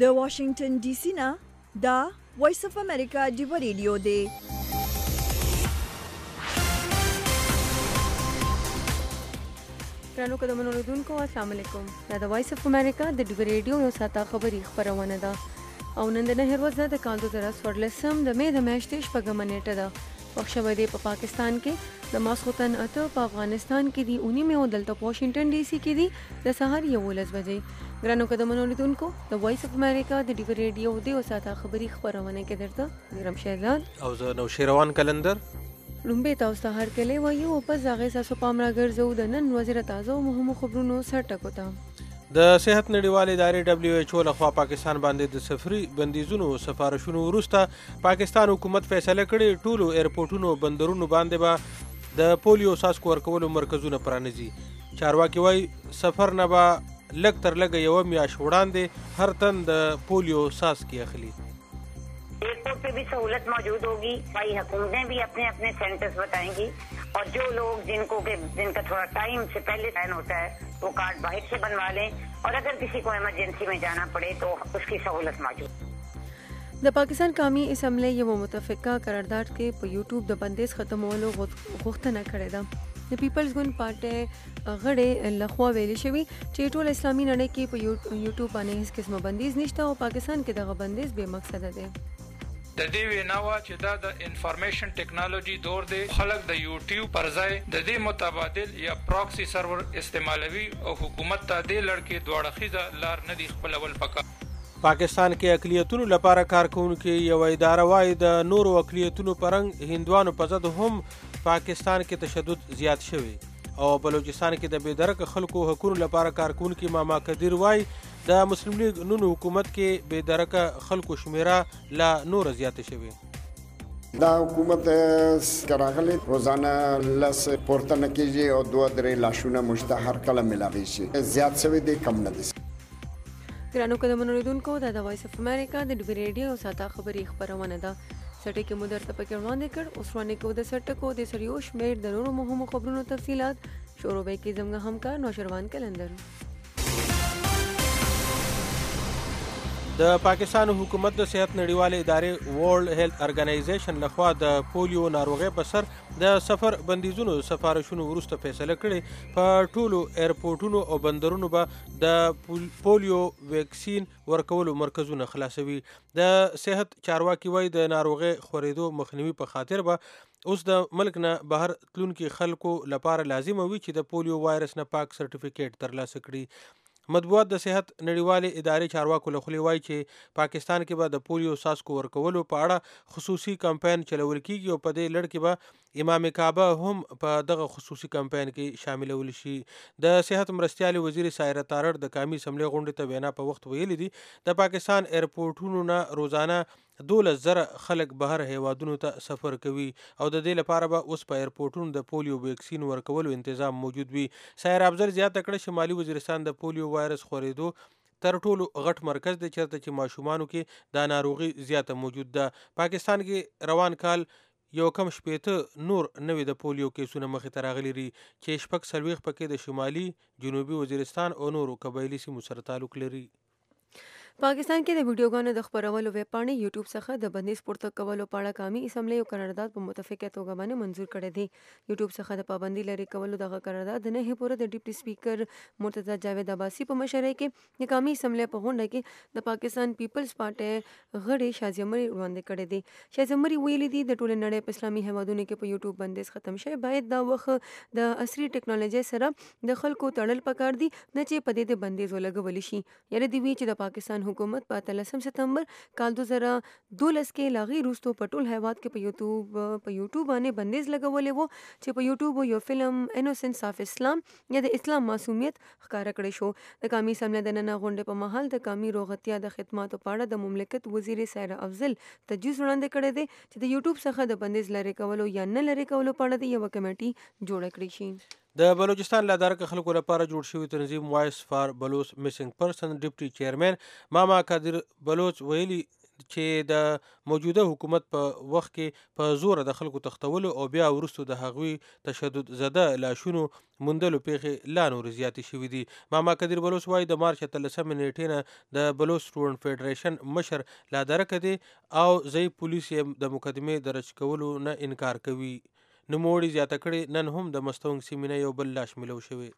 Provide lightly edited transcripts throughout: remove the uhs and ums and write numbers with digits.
د واشنگټن ډي سي نه دا وایس اف امریکا ډیو ریډیو دی. ګرانو قدمونو لیدونکو السلام علیکم. دا د وایس اف امریکا د ډیو ریډیو یو ساعته خبري خبرونه ده او نن د نهر ورځ د کال 2014 د مې د میاشتې شپږمه نیټه ده. وخت شوی دی په پاکستان کې د ماسخوتن اته، په افغانستان کې دی 19 او دلته په واشنگټن ډي سي کې دی د سهار 11 بجې. ګرانو قدمونو لیدونکو د وایس اف امریکا د ډیو ریډیو د یو ساعته خبري خبرونه کې درته ګرام شهزاد او زه نو شیروان کلندر لومبه تاسو ته هر کله وایو او په ځاغه ساسو پام را ګرځو د نن وزیر تازه او مهمو خبرونو سر ټکو ته. د صحت نړیوالې ادارې WHO لخوا پاکستان باندې د سفري بندیزونو سفارشونو وروسته پاکستان حکومت فیصله کړې ټولو ایرپورټونو بندرونو باندې به د پولیو څاڅکو ورکولو مرکزونه پرانیزي. چارواکي وایي سفر نه به لږ تر لږه یوه میاشت وړاندې هر تن د پولیو څاڅکي اخلي. Airport पे भी सहूलत मौजूद होगी. भाई हुकूमतें भी अपने अपने सेंटर्स बताएंगी और जो लोग जिनका थोड़ा टाइम से पहले साइन होता है वो कार्ड बाहर से बनवा लें और अगर किसी को इमरजेंसी में जाना पड़े तो उसकी सहूलत मौजूद. د پاکستان قومي اسمبلی یو متفقه قرارداد کې په یوټیوب د بندیز ختمولو غوښتنه کړې ده. د پیپلز ګوند پارټي غړي لخوا ویل شوی چې ټول اسلامي نړۍ کې په یوټیوب باندې هیڅ قسمه بندیز نشته او پاکستان کې دغه بندیز بے مقصده دی. د دې ویناوه چې دا د انفارمیشن ټیکنالوژي دور دی، خلک د یوټیوب پر ځای د دې متبادل یا پراکسی سرور استعمالوي او حکومت ته د لړکې دواړه خیزه لار نه دی خپلول پکار. پاکستان کې اقلیتونو لپاره کار کوونکې یو اداره وایي د نورو اقلیتونو په رنګ هندوانو په ضد هم پاکستان کې تشدد زیات شوی او بلوچستان کې د بېدرکه خلکو حقوقو لپاره کار کوونکي ماما قدیر وایي د مسلم لیگ نون حکومت کې بېدرکه خلکو شمیره لا نور زیات شوی. دا حکومت کراغلی روزانه لس پورته نه کېږي او دوه درې لاشونه مشته هر کله ملاوي شي زیات شوی دی کم نه دی. ګرانو قدمونو لیدونکو دا د وایس اف امریکا د ډیو ریډیو ساته خبري خبرونه ده. سټي کې مو درته پکې وړاندې کړ. اوس وړاندې کوو د سټکو د سریو شمیر د نورو مهمو خبرونو تفصیلات. شروع به کې زموږ همکار نوشروان کلندر. د پاکستان حکومت د صحت نړیوالې ادارې ورلد هیلث ارګنایزیشن لخوا د پولیو ناروغۍ په سر د سفر بندیزونو سفارشونو وروسته فیصله کړې په ټولو ایرپورټونو او بندرونو به د پولیو ویکسین ورکولو مرکزونه خلاصوي. د صحت چارواکي وایي د ناروغۍ خورېدو مخنیوي په خاطر به اوس د ملک نه بهر تلونکي خلکو لپاره لازم وي چې د پولیو وایرس نه پاک سرټیفیکیټ ترلاسه کړي. مطبوعات د صحت نړیوالې ادارې چارواکو له خولې وایي چې پاکستان کې به د پولیو څاڅکو ورکولو په اړه خصوصي کمپاین چلول کیږي او په دې لړ کې به امام کعبه هم په دغه خصوصي کمپاین کې شاملول شي. د صحت مرستیالې وزیر سایره تارړ د قومي اسمبلی غونډې ته وینا په وخت ویلي دي د پاکستان ایرپورټونو نه روزانه 12,000 خلک بهر هیوادونو ته سفر کوي او د دې لپاره به اوس په ایرپورټونو د پولیو ویکسین ورکولو تنظیم موجود وي. سایره افضل زیاته کړه شمالي وزیرستان د پولیو وایرس خورېدو تر ټولو غټ مرکز دی چېرته چې ماشومانو کې دا ناروغي زیاته موجود ده. پاکستان کې روان کال یو کم شپېته نور نوې د پولیو کیسونه مخې ته راغلي دي چې شپږ څلوېښت پکې د شمالي جنوبي وزیرستان او نورو قبایلي سیمو سره تعلق لري. پاکستان کې د ویډیوګانو د خپرولو ویب پاڼې یوټیوب څخه د بندیز پورته کولو په اړه قومي اسمبلی یو قرارداد په متفقه توګه باندې منظور کړی دی. یوټیوب څخه د پابندي لرې کولو دغه قرارداد د نهې پوره د ډیپټي سپیکر مرتضی جاوید عباسي په مشرۍ کې د قومي اسمبلی په غونډه کې د پاکستان پیپلز پارټي غړي شازیه مري وړاندې کړی دی. شازیه مري ویلي دي د ټولې نړۍ په اسلامي هیوادونو کې په یوټیوب بندیز ختم شوی باید دا وخت د عصري ټیکنالوژي سره د خلکو تړل پکار دي نه چې په دې بندیز ولګول شي. یره دی وی چې د پاکستان حکومت په 13 سپتمبر کال 2012 کې لاغي روستو په ټول هیواد کې په یوټیوب باندې بندیز لګولې وو چې په یوټیوب یو فلم انوسنس اف اسلام یا د اسلام معصومیت ښکارا کړی شو. د قومي اسمبلی د نن غونډې په مهال د قومي روغتیا د خدماتو په اړه د مملکت وزیر سایره افضل تجویز وړاندې کړی دی چې د یوټیوب څخه د بندیز لرې کولو یا نه لرې کولو په اړه د یو کمیټي جوړه کړی شي. د بلوچستان له درک خلکو لپاره جوړ شوی تنظیم وایس فار بلوچ میسنګ پرسن ډیپټي چیرمن ماما قادر بلوچ ویلي چې د موجوده حکومت په وخت کې په زور د خلکو تختولو او بیا وروسته د هغوی تشدد زده لاشونو موندلو پیښې لا نور زیاتې شوې دي. ماما قدیر بلوچ وایي د مارچ 13 نیټې نه د بلوچ سټوډنټ فیډریشن مشر لا درکه دی او ضعیف پولیس یې د مقدمې درج کولو نه انکار کوي. نوموړي زیاته کړې نن هم د مستونګ سیمې نه یو بل لاش ملو شوی.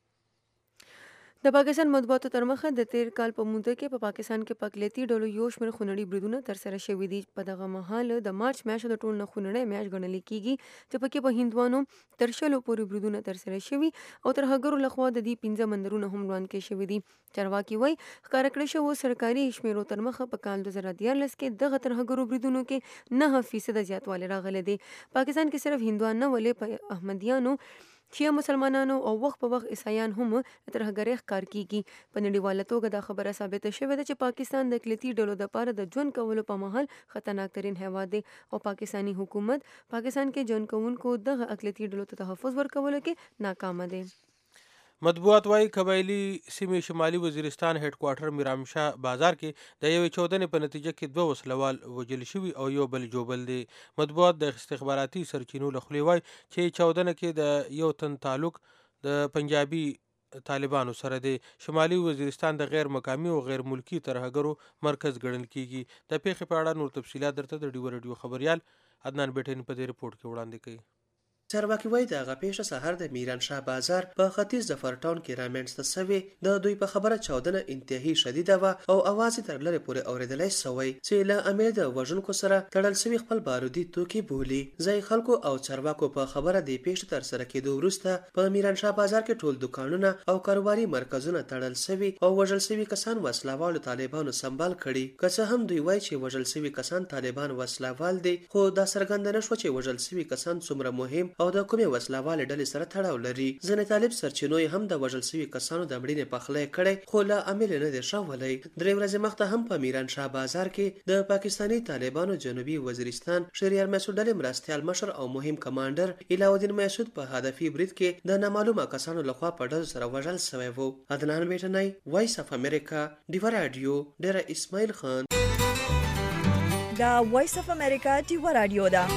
د پاکستان مطبوعاتو تر مخه د تیر کال په موده کې په پاکستان کې په اقلیتي ډلو یو شمېر خونړي بریدونه ترسره شوي دي. په دغه مهال د مارچ میاشت د ټولو نه خونړۍ میاشت ګڼل کېږي چې پکې په هندوانو تر 100 پورې بریدونه ترسره شوي او ترهګرو لخوا د دې 15 مندرونه هم وران کړي شوي دي. چارواکي وایي ښکاره کړی شوو سرکاري شمیرو تر مخه په کال 2014 کې دغه ترهګرو بریدونو کې 9% زیاتوالی راغلی دی. پاکستان کې صرف هندوان نه ولې په احمدیانو شیعه مسلمانانو او وخت په وخت عیسایان هم ترهګرۍ ښکار کیږي. په نړیواله توګه دا خبره ثابته شوې ده چې پاکستان د اقلیتي ډلو دپاره د ژوند کولو په مهال خطرناک ترین هیواد دی او پاکستانی حکومت پاکستان کې ژوند کوونکو دغه اقلیتي ډلو ته تحفظ ورکولو کې ناکامه دی. مطبوعات وايي قبایلي سیمې شمالي وزیرستان هډ کوارټر میرامشاه بازار کې د یوې چاودنې په نتیجه کې 2 وسلوال وژل شوي او یو بل جوبل دي. مطبوعات د استخباراتي سرچینو له خولې وایي چې چاودنه کې د یو تن تعلق د پنجابي طالبانو سره دی. شمالي وزیرستان د غیر مقامي او غیر ملکی ترهګرو مرکز ګڼل کیږي. د پیښې په اړه نور تفصیلات درته د ډیو رادیو خبريال عدنان بیټین په دې رپورت کې وړاندې کوي. چارواکي وایي د هغه پیښه سهار د میران شاه بازار په ختیځ ظفر ټاون کې رامنځته سوې. د دوی په خبره چاودنه انتهایی شدیده وه او اواز تر لرې پورې اوریدلی سوی چې له امله د وژونکو سره تړل سوي خپل بارودي توکي بولي. ځای خلکو او چارواکو په خبره د پیښې تر سره کېدو وروسته په میران شاه بازار کې ټول دکانونه او کاروباري مرکزونه تړل سوي او وژل سوي کسان وسلوالو طالبانو سمبال کړي. که څه هم دوی وایي چې وژل سوي کسان طالبان وسلوال دي خو دا څرګنده نه شوه چې وژل سوي کسان څومره مهم او د کومې وسلوالې ډلې سره تړاو لري. ځینې طالب سرچینو هم د وژل سوي کسانو د مړینې پخلی کړی خو له امله نه دی ښولی. 3 ورځې مخته هم په میران شاه بازار کې د پاکستاني طالبانو جنوبي وزیرستان شهریار مسعود ډلې مرستیال مشر او مهم کمانډر علاءالدین مسعود په هدفي برید کې د نامعلومه کسانو لخوا په ډزو سره وژل سوی و. عدنان بیټنی، وایس اف امریکا، ډیوه رادیو، ډیره اسماعیل خان. دا وایس اف امریکا ډیوه رادیو ده.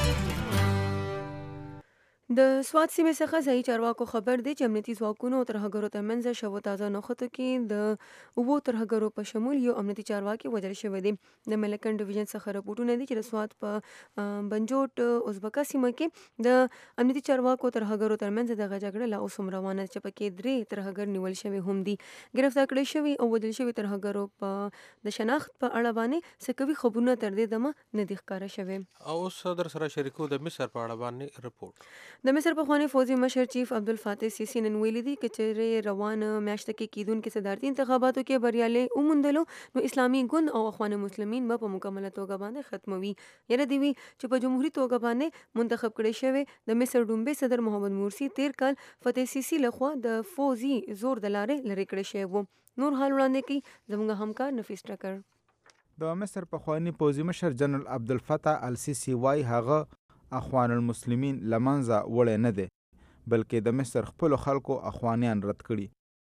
د سوات سیمې څخه ځایي چارواکو خبر دی چې امنیتي ځواکونو او ترهګرو ترمنځ شوو تازه نښتو کې د 7 ترهګرو په شمول یو امنیتي چارواکي وژل شوی دی. د ملکن ډیویژن څخه رپورټونه دي چې د سوات په بنجوټ ازبکا سیمه کې د امنیتي چارواکو ترهګرو ترمنځ دغه جګړه لا اوس هم روانه ده چې پکې 3 ترهګر نیول شوي هم دي. ګرفتار کړي شوي او وژل شوي ترهګرو په د شناخت په اړه باندې څه کوي خبرونه تر دې دمه نه دي ښکاره شوي. او اوس در سره شریکو د مصر په اړه باندې رپورټ. د مصر پخوانی فوجي مشر چیف عبدالفاتح سیسی نن ویلي دي چې چیرې روان میاشت کې کیدونکو صدارتي انتخاباتو کې بریالي وموندلو نو اسلامي ګوند او اخوان مسلمین به په مکمله توګه باندې ختموي. یره دی وی چې په جمهوریت توګه باندې منتخب کړي شوی د مصر ډومبه صدر محمد مرسی تیر کال فتح سیسی لخوا د فوزي زور د لارې لری کړي شوی وو. نور حال وړاندې کی زموږ همکار نفیس ټکر. د مصر پخوانی فوجي مشر جنرال عبدالفتاح السیسی وای هغه اخوان المسلمین لمنځه وړی نه دی بلکې د مصر خپلو خلکو اخوانیان رد کړي.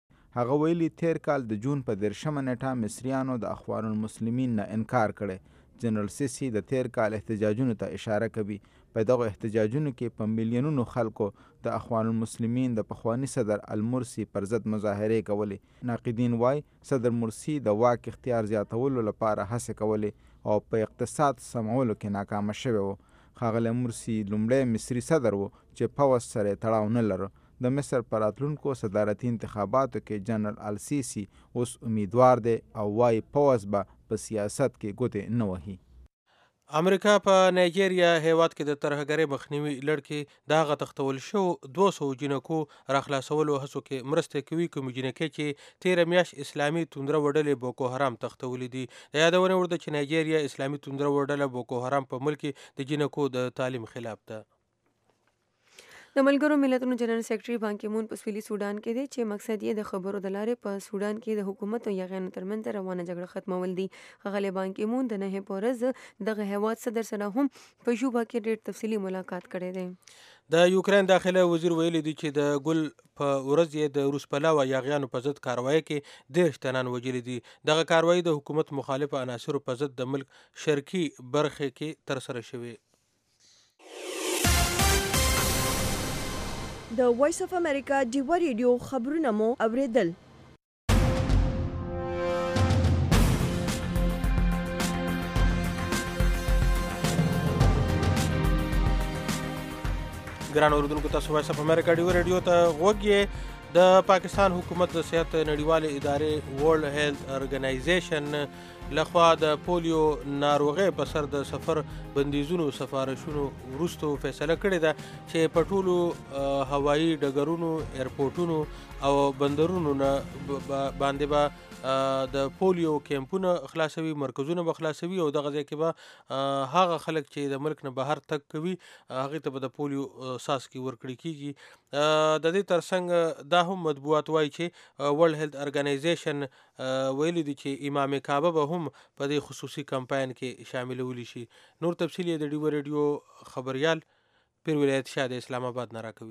هغه ویلي تیر کال د جون په 13 نیټه مصریانو د اخوان المسلمین نه انکار کړی. جنرال سیسی د تیر کال احتجاجونو ته اشاره کوي. په دغه احتجاجونو کې په میلیونونو خلکو د اخوان المسلمین د پخوانی صدر المرسی پر ضد مظاهرې کولې. ناقدین وای صدر مرسی د واک اختیار زیاتولو لپاره هڅې کولې او په اقتصاد سمولو کې ناکامه شوی و. ښاغلی مرسی لومړی مصري صدر و چې پوځ سره تړاو نه لرو. د مصر په راتلونکو صدارتي انتخاباتو کې جنرال السیسی اوس امیدوار دی او وایي پوځ به په سیاست کې ګوتې نه وهي. امریکا په نایجیریا هیواد کې د ترهګرۍ مخنیوي لړ کې د هغه تختول شو 200 جنکو راخلاصولو هڅو کې مرسته کوي کوم جنکې چې 13 میاشت اسلامي توندره وډلې بوکو حرام تختولې دي. د یادونه ورده چې نایجیریا اسلامي توندره وډله بوکو حرام په ملک د جنکو د تعلیم خلاف ده. د ملګرو ملتونو جنرال سیکرټري بان کی مون په سویلي سودان کې دی چې مقصد یې د خبرو د لارې په سودان کې د حکومت او یاغیانو ترمنځ روانه جګړه ختمول دي. ښاغلی بان کی مون د 9 په ورځ دغه هیواد صدر سره هم په ژوبا کې ډېر تفصیلي ملاقات کړی دی. د یوکرين داخله وزیر ویلي دی چې د ګل په ورځ یې د روس پلاوه یاغیانو په ضد کاروایی کې 10 تنان وژلي دي. دغه کاروایی د حکومت مخالف عناصرو په ضد د ملک شرقي برخه کې ترسره شوې. د وایس اف امریکا ډیوا ریډیو خبرونه مو اوریدل. ګران اوریدونکو تاسو وایس اف امریکا ډیوا ریډیو ته غوږ یې. د پاکستان حکومت د صحت نړیوالې ادارې ورلد هیلث ارګنایزیشن لخوا د پولیو ناروغۍ په سر د سفر بندیزونو سفارشونو وروسته فیصله کړې ده چې په ټولو هوایي ډګرونو، ایرپورټونو او بندرونو باندې به د پولیو کیمپونه خلاصوي، مرکزونه به خلاصوي او دغه ځای کې به هغه خلک چې د ملک نه بهر تګ کوي هغې ته به د پولیو څاڅکي ورکړي کیږي. د دې ترڅنګ دا هم مطبوعات وایي چې ورلد هیلث ارګنایزیشن ویلي دي چې امام کعبه به هم په دې خصوصي کمپاین کې شاملولی شي. نور تفصیل یې د ډیوا ریډیو خبریال پیر ولایت شاه د اسلام آباد نه راکوي.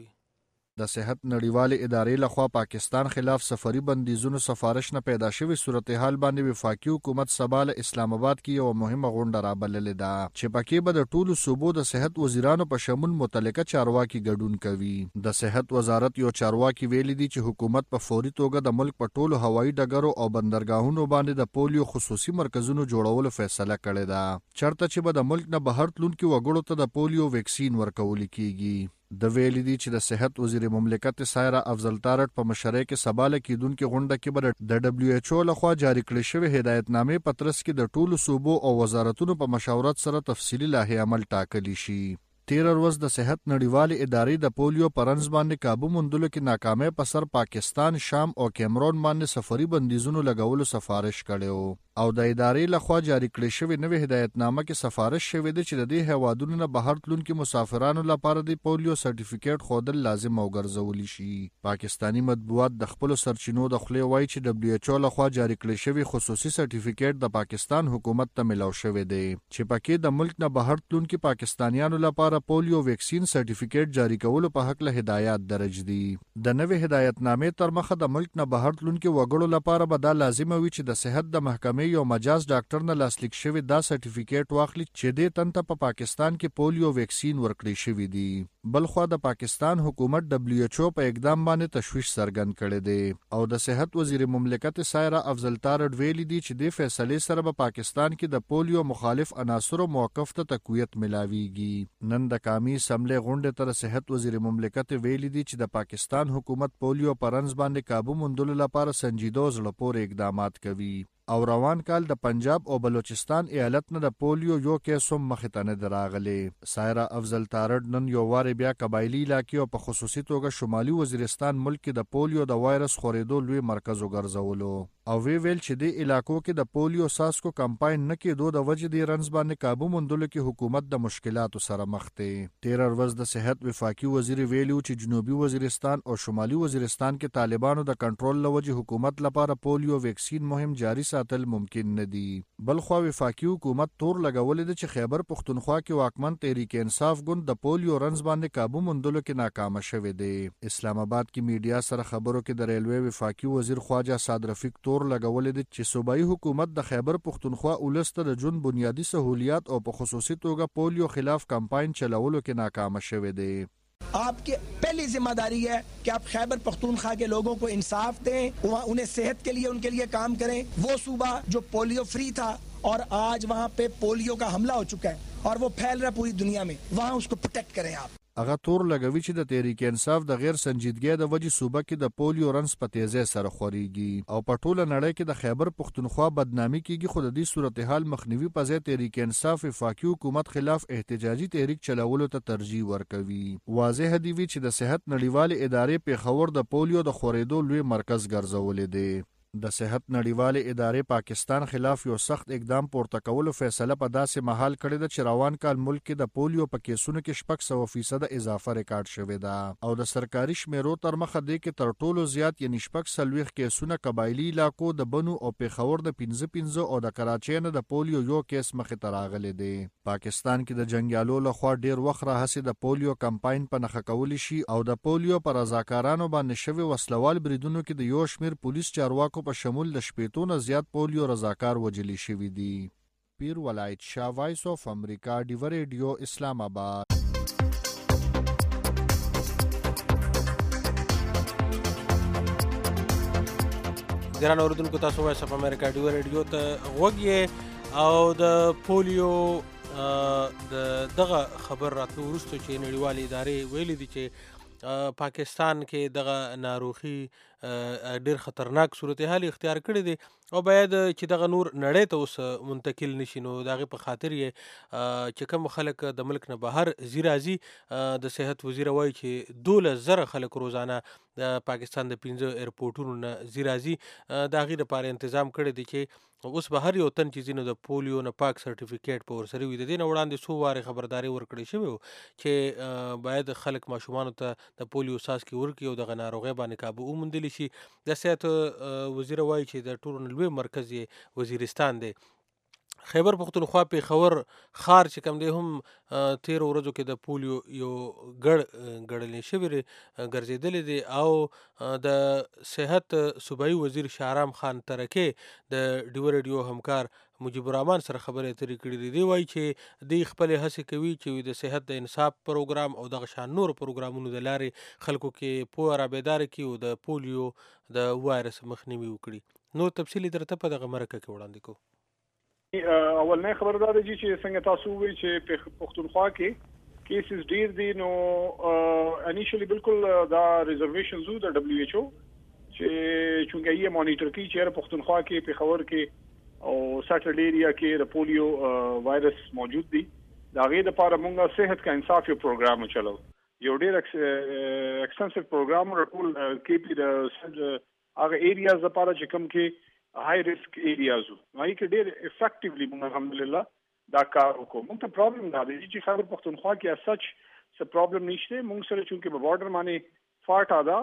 د صحت نړیوالې ادارې لخوا پاکستان خلاف سفري بندیزونو سفارش نه پیدا شوی صورتحال باندې وفاقي حکومت سبا له اسلام آباد کې یو مهمه غونډه رابللې ده چې پکې به د ټولو صوبو د صحت وزیرانو په شمول متعلقه چارواکي ګډون کوي. د صحت وزارت یو چارواکي ویلي دي چې حکومت په فوري توګه د ملک په ټولو هوایي ډګرو او بندرګاهونو باندې د پولیو خصوصي مرکزونو جوړولو فیصله کړې ده چرته چې به د ملک نه بهر تلونکي وګړو ته د پولیو ویکسین ورکول کیږي. د ویلي دي چې د صحت وزیر مملکت سایرا افضل تارټ په مشرۍ کې سبا له کېدونکې غونډه کې به د WHO لخوا جاری کړې شوې هدایتنامې په ترڅ کې د ټولو صوبو او وزارتونو په مشاورت سره تفصیلي لایحه عمل ټاکلی شي. 13 ورځ د صحت نړیوالې ادارې د پولیو په رنځ باندې کابو موندلو کې ناکامۍ په سر پاکستان، شام او کیمرون باندې سفري بندیزونو لګولو سفارش کړی او د ادارې لخوا جاری کړې شوې نوې هدایتنامه کې سفارش شوې ده چې د دې هیوادونو نه بهر تلونکي مسافرانو لپاره د پولیو سرټیفیکیټ ښودل لازم او ګرځولی شي. پاکستانی مطبوعات د خپلو سرچینو د خولې وایي چې WHO لخوا جاری کړې شوی خصوصي سرټیفیکیټ د پاکستان حکومت ته ملاو شوی دی چې پکې د ملک نه بهر تلونکي پاکستانیانو لپاره پولیو ویکسین سرټیفیکیټ جاری کولو په حق له هدایات درج دي. د نوې هدایتنامې تر مخه د ملک نه بهر تلونکي وګړو لپاره به دا لازم وي چې د صحت د محکمې یو مجاز ډاکټر نه لاسلیک شوی دا سرټیفیکیټ واخلي چې دې تن ته په پاکستان کې پولیو ویکسین ورکړی شوی دی. بلخوا د پاکستان حکومت WHO په اقدام باندې تشویش څرګند کړی دی او د صحت وزیر مملکت سایرا افضل تارټ ویلي دی چې د فیصلې سره په پاکستان کې د پولیو مخالف عناصرو موقف ته تقویت ملاویږي. نن د قومي اسمبلی غونډې تر صحت وزیر مملکت ویلي دی چې د پاکستان حکومت پولیو پر رنځ باندې کابو موندلو لپاره سنجیده او زړه پورې اقدامات کوي او روان کال د پنجاب او بلوچستان ایالت نه د پولیو یو کیس هم مخې ته نه راغلی. سایرا افضل تارټ نن یو وارې بیا قبایلي علاقې او په خصوصي توګه شمالي وزیرستان ملک کې د پولیو د وایرس خورېدو لوی مرکز وګرځولو او ویل چې د علاقو کې د پولیو ساسکو کمپاین نه کېدو د وجې د رنځ باندې کابو موندلو کې حکومت د مشکلاتو سره مخ دی. 13 ورځ د صحت وفاقي وزیر ویلو چې جنوبي وزیرستان او شمالي وزیرستان کې طالبانو د کنټرول لوجې حکومت لپاره پولیو ویکسین مهم جاری ساتل ممکن نه دي. بلخوا وفاقي حکومت تور لګولې ده چې خیبر پښتونخوا کې واکمن تحریک انصاف ګوند د پولیو رنځ باندې کابو موندلو کې ناکام شوی دی. اسلام آباد کې میډیا سره خبرو کې د ریلوی وفاقي وزیر خواجه صاد رفیق تور لګولې ده چې صوبایي حکومت د خیبر پښتونخوا ولس ته د ژوند بنیادی سہولیات او په خصوصي توګه پولیو خلاف کمپاین چلولو کې ناکام شوی دی. आपकी पहली जिम्मेदारी है कि आप खैबर पख्तूनख्वा के लोगों को इंसाफ दें, उन्हें सेहत के लिए उनके लिए काम करें. वो सूबा जो पोलियो फ्री था और आज वहाँ पे पोलियो का हमला हो चुका है और वो फैल रहा है पूरी दुनिया में, वहाँ उसको प्रोटेक्ट करें आप. هغه تور لګوي چې د تحریک انصاف د غیر سنجیدګۍ د وجې صوبه کې د پولیو رنځ په تیزۍ سره خورېږي او په ټوله نړۍ کې د خیبر پښتونخوا بدنامي کیږي. خو د دې صورتحال مخنیوي په ځای تحریک انصاف وفاقي حکومت خلاف احتجاجي تحریک چلولو ته ترجیح ورکوي. واضح دی وی چې د صحت نړیوالې ادارې پیښور د پولیو د خورېدو لوی مرکز ګرځولې دی. د صحت نړیوالې ادارې پاکستان خلاف یو سخت اقدام پورته کولو فیصله په داسې مهال کړې ده چې روان کال ملک کې د پولیو په کیسونو کې 600% اضافه ریکارډ شوې ده او د سرکاري شمیرو تر مخه دې کې تر ټولو زیات یعنی 640 کیسونه قبایلی علاقو د بنو او پیښور د 15 او د کراچۍ نه د پولیو یو کیس مخې ته راغلی دی. پاکستان کې د جنگیالو لخوا ډیر وخت راهسې د پولیو کمپاین په نښه کولی شي او د پولیو پر رضاکارانو باندې شوی وسلوال بریدونو کې د یو شمیر پولیس چارواکو په شمول د 15 نه زیات پولیو رضاکار وجلی شوي دي. پیر ولایت شاه، وایس اف امریکا، ډیو ریډیو، اسلام آباد. ګران اوریدونکو، تاسو وایس اف امریکا ډیو ریډیو ته غوږ یې او د پولیو دغه خبر راتلو وروسته چې نړیوالې ادارې ویلي دي چې پاکستان کې دغه ناروغي ډیر خطرناک صورتحال اختیار کړی دی او باید چې دغه نور نړۍ ته اوس منتقل نشي. نو د هغې په خاطر یې چې کوم خلک د ملک نه بهر ځي راځي، د صحت وزیر وایي چې 12,000 خلک روزانه د پاکستان د 15 ایرپورټونو نه ځي راځي. د هغې لپاره تنظیم کړی دی چې اوس به هر یو تن چې ځي نو د پولیو نه پاک سرټیفیکیټ په ورسره وي. د دې نه وړاندې څو وارې خبرداری ورکړی شوی و چې باید خلک ماشومانو ته د پولیو څاڅکي ورکړي او دغه ناروغۍ باندې کابو وموندلی شي. د صحت وزیر وایي چې د ټولو نه لوی مرکز یې وزیرستان دی. خیبر پختونخوا پیښور ښار چې کوم دی هم 13 ورځو کې د پولیو یو ګړلې شوی ګرځېدلی دی او د صحت صوبایي وزیر شهرام خان ترکې د ډیو ریډیو همکار مجیب الرحمان سره خبرې اترې کړي دي. دی وایي چې دوی خپلې هڅې کوي چې د صحت د انصاف پروګرام او دغه شان نورو پروګرامونو د لارې خلکو کې پوهه رابیداره کړي او د پولیو د وایرس مخنیوي وکړي. نور تفصیلي درته په دغه مرکه کې وړاندې کوو. اولنۍ خبر دا ده چې څنګه تاسو وویل چې پښتونخوا کې کیسز ډیر دي، نو انیشلی بالکل دا ریزرویشنز وو د دبليو ایچ او چې چونکه یې مانیټر کوي چې پښتونخوا کې پیښور کې او سټرډ ایریا کې د پولیو وایرس موجود دي. دا غي د لپاره موږ صحت کا انصاف یو پروګرام چلو، یو ډیر ایکستنسیو پروګرام ټول کې پی د هغه ایریاز لپاره چې کوم کې هاي ریسک ایریاز وای کې ډېر افیکټیولی موږ الحمدلله دا کار وکړو. موږ ته پرابلم دا دی چې خبر پښتونخوا کې as such څه پرابلم نشته. موږ سره چونکه په بارډر باندې فاټا دا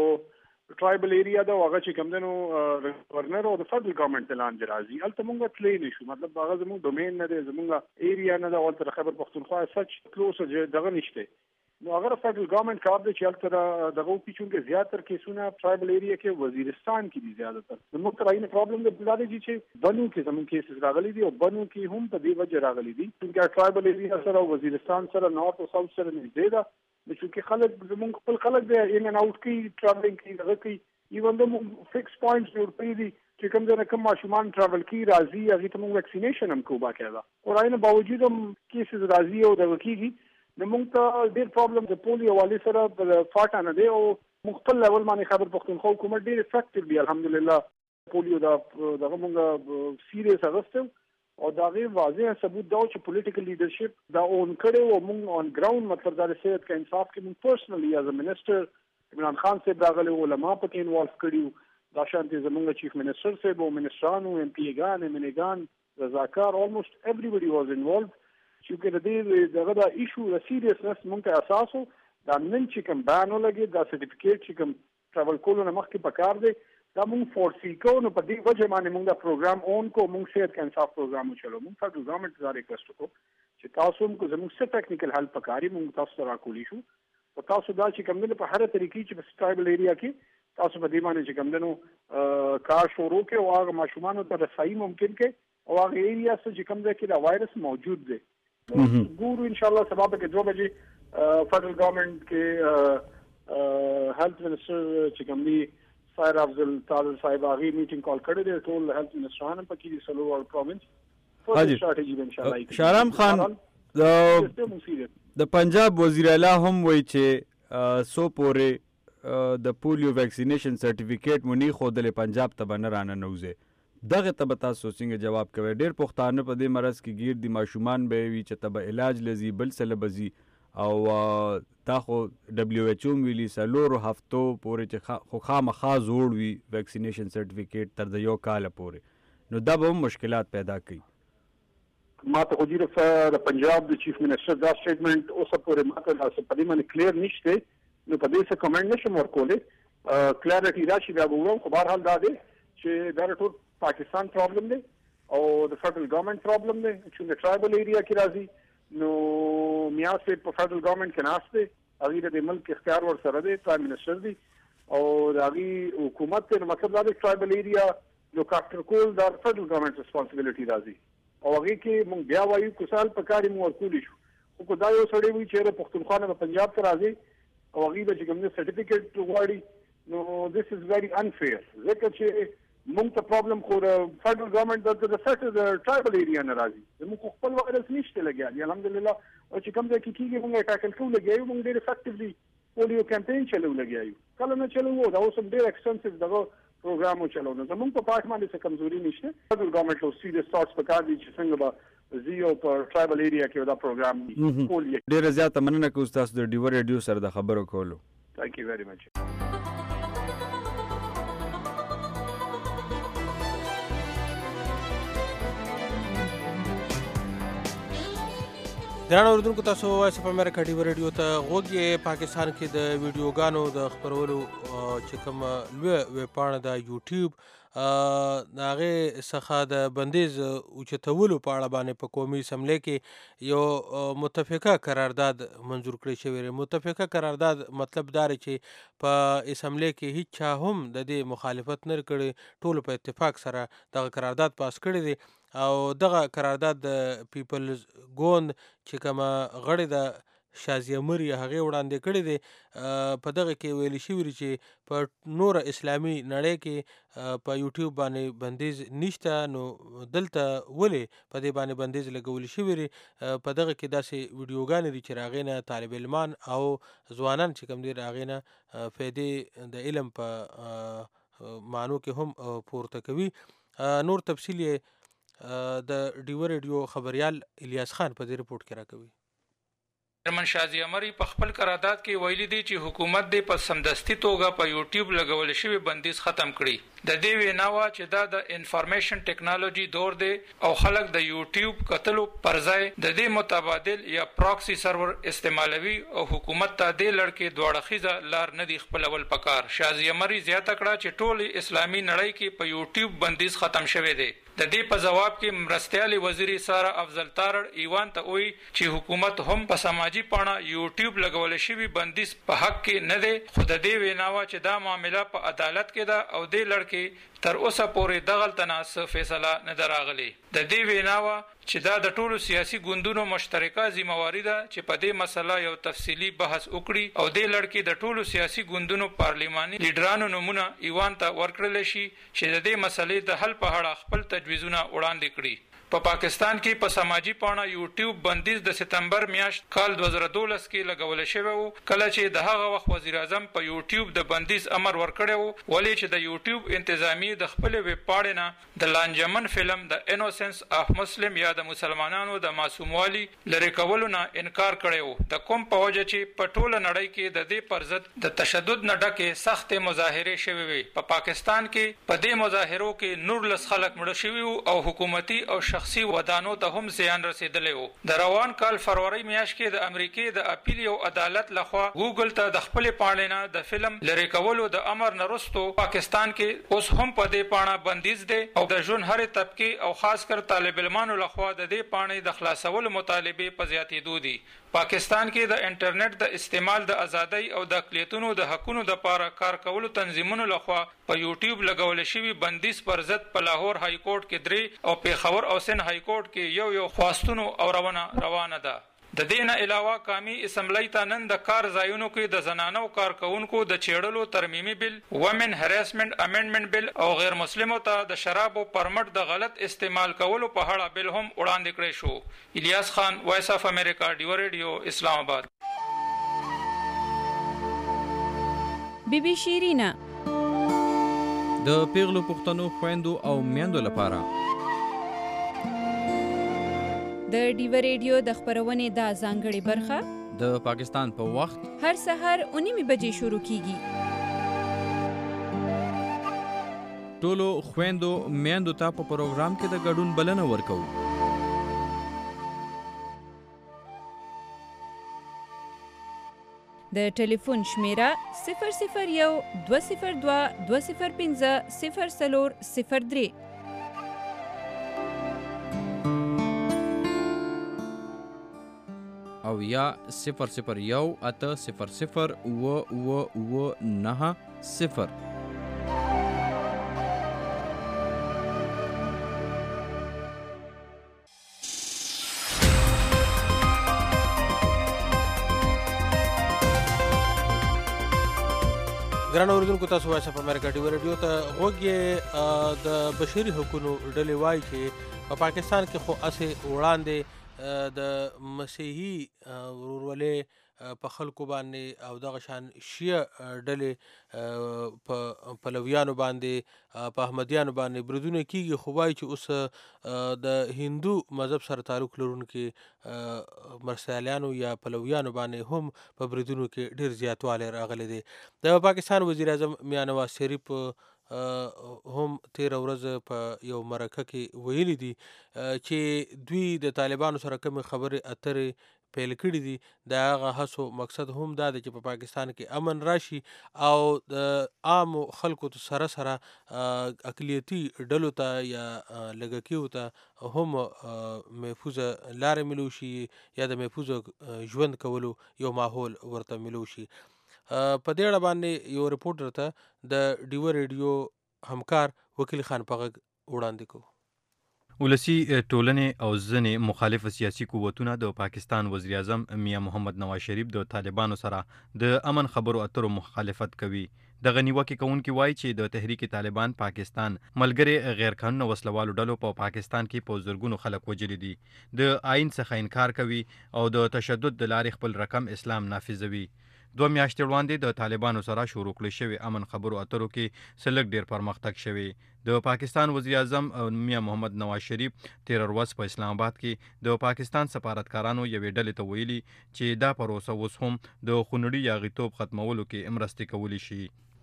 او ټرایبل ایریا دا هغه چې کوم دنو گورنر او د فدرل ګورنمنت اعلان راځي البته موږ تلې نشو، مطلب هغه زموږ ډومین نه دی، زموږ ایریا نه دا ولته خبر پښتونخوا as such کلوز دغه نشته. نو اگر فدرل ګورنمنت کار دی چې البته دغه کې چونکه زیاتره کیسونه ټرایبل ایریا کې وزیرستان کې دي زیاتره. نو موږ ترای نه پرابلم دی بلادي چې بنو کې زموږ کیسز راغلي دي او بنو کې هم په دې وجه راغلي دي چې ټرایبل ایریا سره وزیرستان سره نارث او ساوث سره نږدې ده. نو چې خلک زموږ خپل خلک دی ان ان اوټ کې ټرافلینګ کې دغه کې ایون د فکس پوینټس جوړ کړی دي چې کوم ځای کوم ماشومان ټرافل کی راځي هغه ته موږ ویکسینیشن هم کوو باقاعده. قرآن باوجود هم کیسز راځي او دغه کېږي. نو موږ ته ډېر پرابلم د پولیو والي سره په فاټا نه دی او مختل لیول باندې خبر پښتونخوا حکومت ډېر افیکټیولی الحمدلله پولیو دغه موږ سیریس اغسته او دا غي واضح ثبوت دا چې پولیټیکل لیډرشپ دا اون کړي او موږ اون ګراوند مطلب دا صحت کا انصاف کې موږ پرسنلی ایز ا منسٹر عمران خان صاحب راغلي علماء پکې انوالو کړي دا شانتي زموږ چیف منسٹر صاحب او منسټرانو ایم پی ګان منګان رضاکار almost everybody was involved. چې د دې دغه د ایشو د سیریسنس مونږ ته اساسو دا نن چې کوم بیان ولګي دا سرټیفیکیټ چې کوم ټریول کولو نه مخکې پکار دی دا مونږ فورسي کو نو په دې وجه باندې مونږ دا پروګرام اون کو مونږ صحت کا انصاف پروګرام چلو. مونږ فدرل ګورنمنت ته ریکوست کو چې تاسو هم کو زموږ څه ټیکنیکل هیلپ پکاري مونږ تاسو سره کولی شو او تاسو دا چې کوم نه په هر طریقې چې په ټرایبل ایریا کې تاسو په دې باندې چې کوم دنو کار شروع کې او هغه ماشومان ته رسایي ممکن کې او هغه ایریا چې کوم ځای کې دا وایرس موجود دی. ګورو ان شاء الله سبا به کې 2 بجې فدرل ګورنمنت کې هیلث منسٹر چې کوم دی سایر افضل طاهر صاحب هغه میټینګ کال کړی دی ټول هیلث منسټرانو په کې سلو ور پروینس فور سټریټجی ان شاء الله. شهرام خان د پنجاب وزیر اعلی هم وایي چې سو پورې د پولیو ویکسینیشن سرټیفیکیټ مونږ نه خودلې پنجاب ته بنه رانه نوځي. دغه ته به تاسو څنګه جواب کوئ؟ ډېر پښتانه په دې مرض کې ګیر دي، ماشومان به وي چې ته به علاج لذي بل څه لبزي او دا خو دبلیو ایچ او ویلي 4 هفتو پورې چې خو خامخا زوړ وي ویکسینیشن سرټیفیکیټ تر د 1 کال پورې، نو دا به هم مشکلات پیدا کوي. ما ته خو د پنجاب د چیف منسټر دا سټیټمنټ اوسه پورې ما ته په دې باندې کلیر نشته، نو په دې څه کمنټ نشم ورکولی. کلیرټي راشي بیا به ووایم، خو بهرحال دا دی چې دا ټول پاکستان پرابلم دی او د فدرل ګورنمنت پرابلم دی چې د ټرایبل ایریا کې راځي. نو میاں سے په فدرل ګورنمنت کې ناست دی، هغه د ملک اختیار ور سره دی، پرایم منسټر دی او د هغه حکومت ته مطلب دا دی ټرایبل ایریا نو کاپټر کول دا فدرل ګورنمنت responsibility راځي او هغه کې مونږ بیا وایو کو سال په کاري مو ورکول شو. خو دا یو سړی وی چې پښتونخوا په پنجاب ته راځي او هغه به چې کوم سرټیفیکیټ غواړي، نو this is very unfair. ځکه چې مونږ ته پرابلم خو د فدرل ګورنمنت د سټ د ټرایبل ایریا نه راځي، زموږ خپل وایرس نشته لګیا دی الحمدلله. او چې کوم ځای کې کېږي مونږ ټاکل کوو لګیایو، مونږ ډېر افیکټیولی پولیو کمپین چلو لګیایو، کله نه چلو دا اوس ډېر ایکسټنسیو دغه پروګرام چلو. نو زموږ په پاک باندې څه کمزوري نشته. فدرل ګورنمنت له سیریس ثاټس پکار دي چې څنګه به زیو په ټرایبل ایریا کې دا پروګرام کول. ډېر زیاته مننه کوم تاسو د ډیو ریډیو سره د خبرو کولو. ثانک یو ویری مچ. ګرانو اوریدونکو، تاسو وایس اف امریکا ډیو ریډیو ته غوږ یې. پاکستان کې د ویډیوګانو د خپرولو چې کوم لوی ویبپاڼه د یوټیوب د هغې څخه د بندیز اوچتولو په اړه باندې په قومي اسمبلۍ کې یو متفقه قرارداد منظور کړی شوی دی. متفقه قرارداد مطلب دا دی چې په اسمبلۍ کې هیڅ چا هم د دې مخالفت نه کړی، ټولو په اتفاق سره دغه قرارداد پاس کړی دی او دغه قرارداد د پیپلز ګوند چې کومه غړې د شازیه مري هغې وړاندې کړی دی. په دغه کې ویلي شوي دي چې په نوره اسلامي نړۍ کې په یوټیوب باندې بندیز نشته، نو دلته ولې په دې باندې بندیز لګولی شوي دي. په دغه کې داسې ویډیوګانې دي چې د هغې نه طالب علمان او ځوانان چې کوم دي د هغې نه فایدې د علم په معنو کې هم پورته کوي. نور تفصیل یې د ډیو ریډیو خبریال الیاس خان په دې رپورټ کې راکوي. چیرمن شازیه مري په خپل قرارداد کې ویلي دی چې حکومت دې په سمدستي توګه په یوټیوب لګول شوی بندیز ختم کړي. د دې وینا وا چې دا د انفارمیشن ټیکنالوژي دور دی او خلک د یوټیوب کتلو پر ځای د دې متبادل یا پراکسی سرور استعمالوي او حکومت ته دې لړکې دواړه خیزه لار نه دی خپلول پکار. شازیه مري زیاته کړه چې ټول اسلامي نړۍ کې په یوټیوب بندیز ختم شوی دی. د دې په جواب کې مرستیالي وزیر سارا افضل تارړ ایوان ته وایي چې حکومت هم په سماجی پاڼه یوټیوب لګول شوی بندیز په حق کې نه دی، خو د دې ویناوه چې دا معامله په عدالت کې ده او دې لړکې تر اوسه پورې دغلته نه څه فیصله نه ده راغلې. د دې ویناوه چې دا د ټولو سیاسي ګوندونو مشترکه ذمہواري ده چې په دې مسله یو تفصیلی بحث وکړي او دې لړکې د ټولو سیاسي ګوندونو پارلیماني لیډرانو نمونه ایوان ته ورکړل شي چې د دې مسلې د حل په اړه خپل تجویزونه وړاندې کړي. په پاکستان کې په سماجی پاڼه یوټیوب بندیز د سپتمبر میاشت کال 2012 کې لګول شوی وو، کله چې د هغه وخت وزیر اعظم په یوټیوب د بندیز امر ورکړی وو، ولې چې د یوټیوب انتظامی د خپل ویب پاڼې نه د لانجمن فلم د انوسنس اف مسلم یا د مسلمانانو د معصوموالي لری کولو نه انکار کړی وو. د کوم په وجه چې په ټوله نړۍ کې د دې پر ضد د تشدد نه ډکه سخت مظاهره شوي وي. په پاکستان کې په دې مظاهرو کې نور لس خلک مړ شوي او حکومتي او شخصي ودانو ته هم زیان رسیدلی وو. د روان کال فروری میاشت کې د امریکای د اپیل یو عدالت لخوا ګوګل ته د خپل پاڼې نه د فلم لری کولو د امر نه وروسته پاکستان کې اوس هم په دې پاڼه بندیز دی او د ژوند هرې طبقه او خاص کر طالب علمانو لخوا د دې پاڼې د خلاصولو مطالبه په زیاتېدو دي. پاکستان کې د انټرنیټ د استعمال د ازادۍ او د اقلیتونو د حقونو د لپاره کار کولو تنظیمونو لخوا په یوټیوب لګول شوی بندیز پر ضد په لاهور های کورټ کې 3 او پیښور او سن های کورټ کې یو خواستونو او روانه ده. د دې نه علاوه قومي اسمبلی ته نن د کار ځایونو کې د زنانو کارکونکو د چیړلو ترمیمي بل، ومن هراسمنت امندمنت بل او غیر مسلمو ته د شرابو پرمټ د غلط استعمال کولو په اړه بل هم وړاندې کړی شو. الیاس خان، وایس اف امریکا، ډیو ریډیو، اسلام آباد. بیبي شیرینا د پیغلو پښتنو خويندو او میندو لپاره د ډیو ریډیو د خبرونې دا ځانګړې برخه د پاکستان په وخت هر سحر 9 بجې شروع کیږي. ټولو خويندو میندو ته په پروګرام کې د ګډون بلنه ورکوو. د ټلیفون شمیره 001 202 205 0403 او یا 001 800 990. ګران اوریدونکو تاسو وایس اف امریکا ټي وی رادیو ته غوږی. د بشري حقوقو ډلې وایي چې په پاکستان کې خو اسې وړاندې د مسیحي ورورولۍ په خلکو باندې او دغه شان شیعه ډلې په پلویانو باندې په احمدیانو باندې بریدونه کیږي، خو وایي چې اوس د هندو مذهب سره تعلق لرونکي مرسیالیانو یا پلویانو باندې هم په بریدونو کې ډیر زیاتوالی راغلی دی. د پاکستان وزیر اعظم میاں نواز شریف هم تیره ورځ په یو مرکه کې ویلي دي چې دوی د طالبانو سره کومې خبرې اترې پیل کړي دي، د هغه هڅو مقصد هم دا دی چې په پاکستان کې امن راشي او د عامو خلکو سره سره اقلیتي ډلو ته یا لږکیو ته هم محفوظه لارې ملو شي یا د محفوظ ژوند کولو یو ماحول ورته ملو شي. په دې اړه باندې یو رپورټر ته د ډیو ریډیو همکار وکیل خان پغږ وړاندې کوو. ولسی ټولنې او ځینې مخالف سیاسي قوتونه د پاکستان وزیر اعظم میاں محمد نواز شریف د طالبانو سره د امن خبرو اترو مخالفت کوي. دغه نیوکې کوونکي وایي چې د تحریک طالبان پاکستان ملګري غیر قانوني وسلوالو ډلو په پاکستان کې په زرګونو خلک وژلي دي، د آئین څخه انکار کوي او د تشدد د لارې خپل رقم اسلام نافذوي. 2 میاشتې وړاندې د طالبانو سره شروع کړی شوی امن خبرو اترو کې سلګ ډیر پرمختګ شوی. د پاکستان وزیر اعظم میاں محمد نواز شریف تیر ورځ په اسلام آباد کې د پاکستان سفارتکارانو یوې ډلې ته ویلي چې دا پروسه اوس هم د خونړي یاغیتوب ختمولو کې مرسته کولی شي.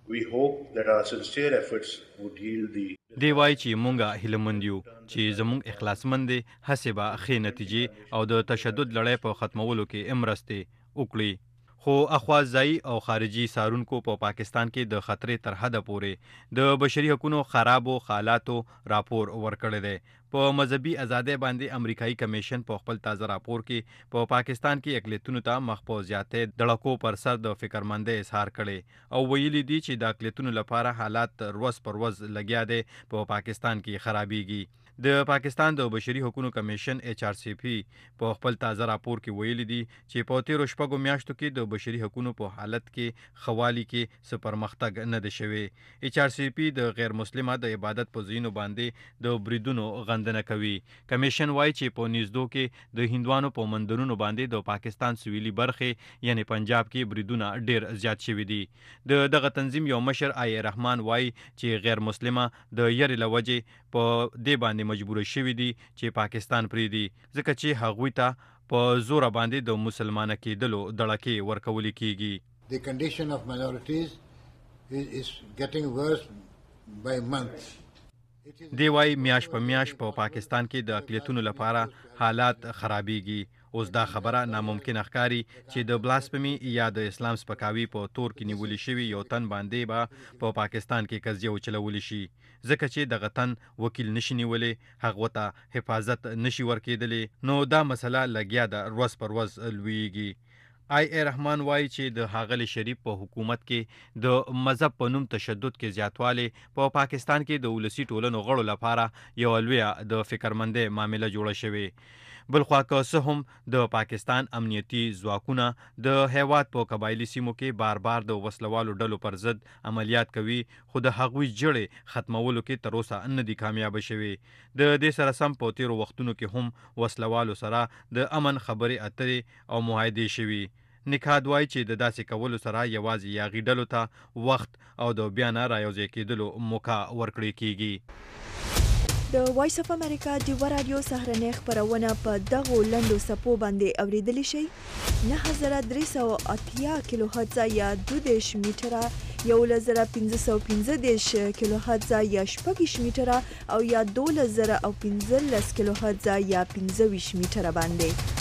دی وایي چې مونږه هیلهمند یو چې زموږ اخلاصمند هڅې به ښې نتیجې او د تشدد لړۍ په ختمولو کې مرسته وکړي. خو اخوازځایي او خارجي سارونکو په پاکستان کې د خطرې تر حده پورې د بشري حقوقو خرابو حالاتو راپور ورکړی دی. په مذهبي ازادۍ باندې امریکایي کمیشن په خپل تازه راپور کې په پاکستان کې اقلیتونو ته مخ په زیاتې دړکو پر سر د فکرمندۍ اظهار کړي او ویلي دي چې د اقلیتونو لپاره حالات ورځ پر ورځ لګیا دي په پاکستان کې خرابېږي. د پاکستان د بشري حقوقو کمیشن HRCP په خپل تازه راپور کې ویلي دي چې په تیرو شپږو میاشتو کې د بشري حقوقو په حالت کې خوالي کې څه پرمختګ نه دی شوی. HRCP د غیر مسلمه د عبادت په ځایونو باندې د بریدونو غندنه کوي. کمیشن وایي چې په نږدو کې د هندوانو په مندرونو باندې د پاکستان سویلي برخې یعنی پنجاب کې بریدونه ډیر زیات شوي دي. دغه تنظیم یو مشر آی رحمان وایي چې غیر مسلمه د یری لوجې په دې باندې مجبور شوي دي چې پاکستان پریږدي ځکه چې هغوی ته په زور باندې د مسلمانه کېدلو دړکې ورکول کیږي. The condition of minorities is getting worse by month. دی وایي میاش په میاش په پاکستان کې د اقلیتونو لپاره حالات خرابېږي. اوس دا خبره ناممکن ښکاري چې د بلاسفمي یا د اسلام سپکاوي په تور کې نیولې شوي یو تن باندې به په پاکستان کې قضیه وچلولی شي ځکه چې دغه تن وکیل نشي نیولی، هغه ته حفاظت نشي ورکېدلی، نو دا مسله لګیا ده ورځ پر ورځ لویږي. آی رحمان وایي چې د ښاغلي شریف په حکومت کې د مذهب په نوم تشدد کې زیاتوالی په پاکستان کې د ولسي ټولنو غړو لپاره یو لویه د فکرمندۍ معامله جوړه شوې. بلخوا که څه هم د پاکستان امنیتي ځواکونه د هیواد په قبایلي سیمو کې بار بار د وسلوالو ډلو پر ضد عملیات کوي، خو د هغوی جړې ختمولو کې تر اوسه نه دي کامیابه شوي. د دې سره سم په تیرو وختونو کې هم وسلوالو سره د امن خبرې اترې او معاهدې شوي. نکاد وایي چې د داسې کولو سره یوازې یاغي ډلو ته وخت او د بیا نه رایوځای کېدلو موقع ورکړی کیږي. د وایس اف امریکا ډیوه رادیو سهرنۍ خپرونه په دغو لنډو سپو باندې اوریدلی شئ 9380 کیلو هرتز یا 22 میټره 1515 کیلو هرتز یا 16 میټره او یا 2015 کیلو هرتز یا 25 میټره باندې.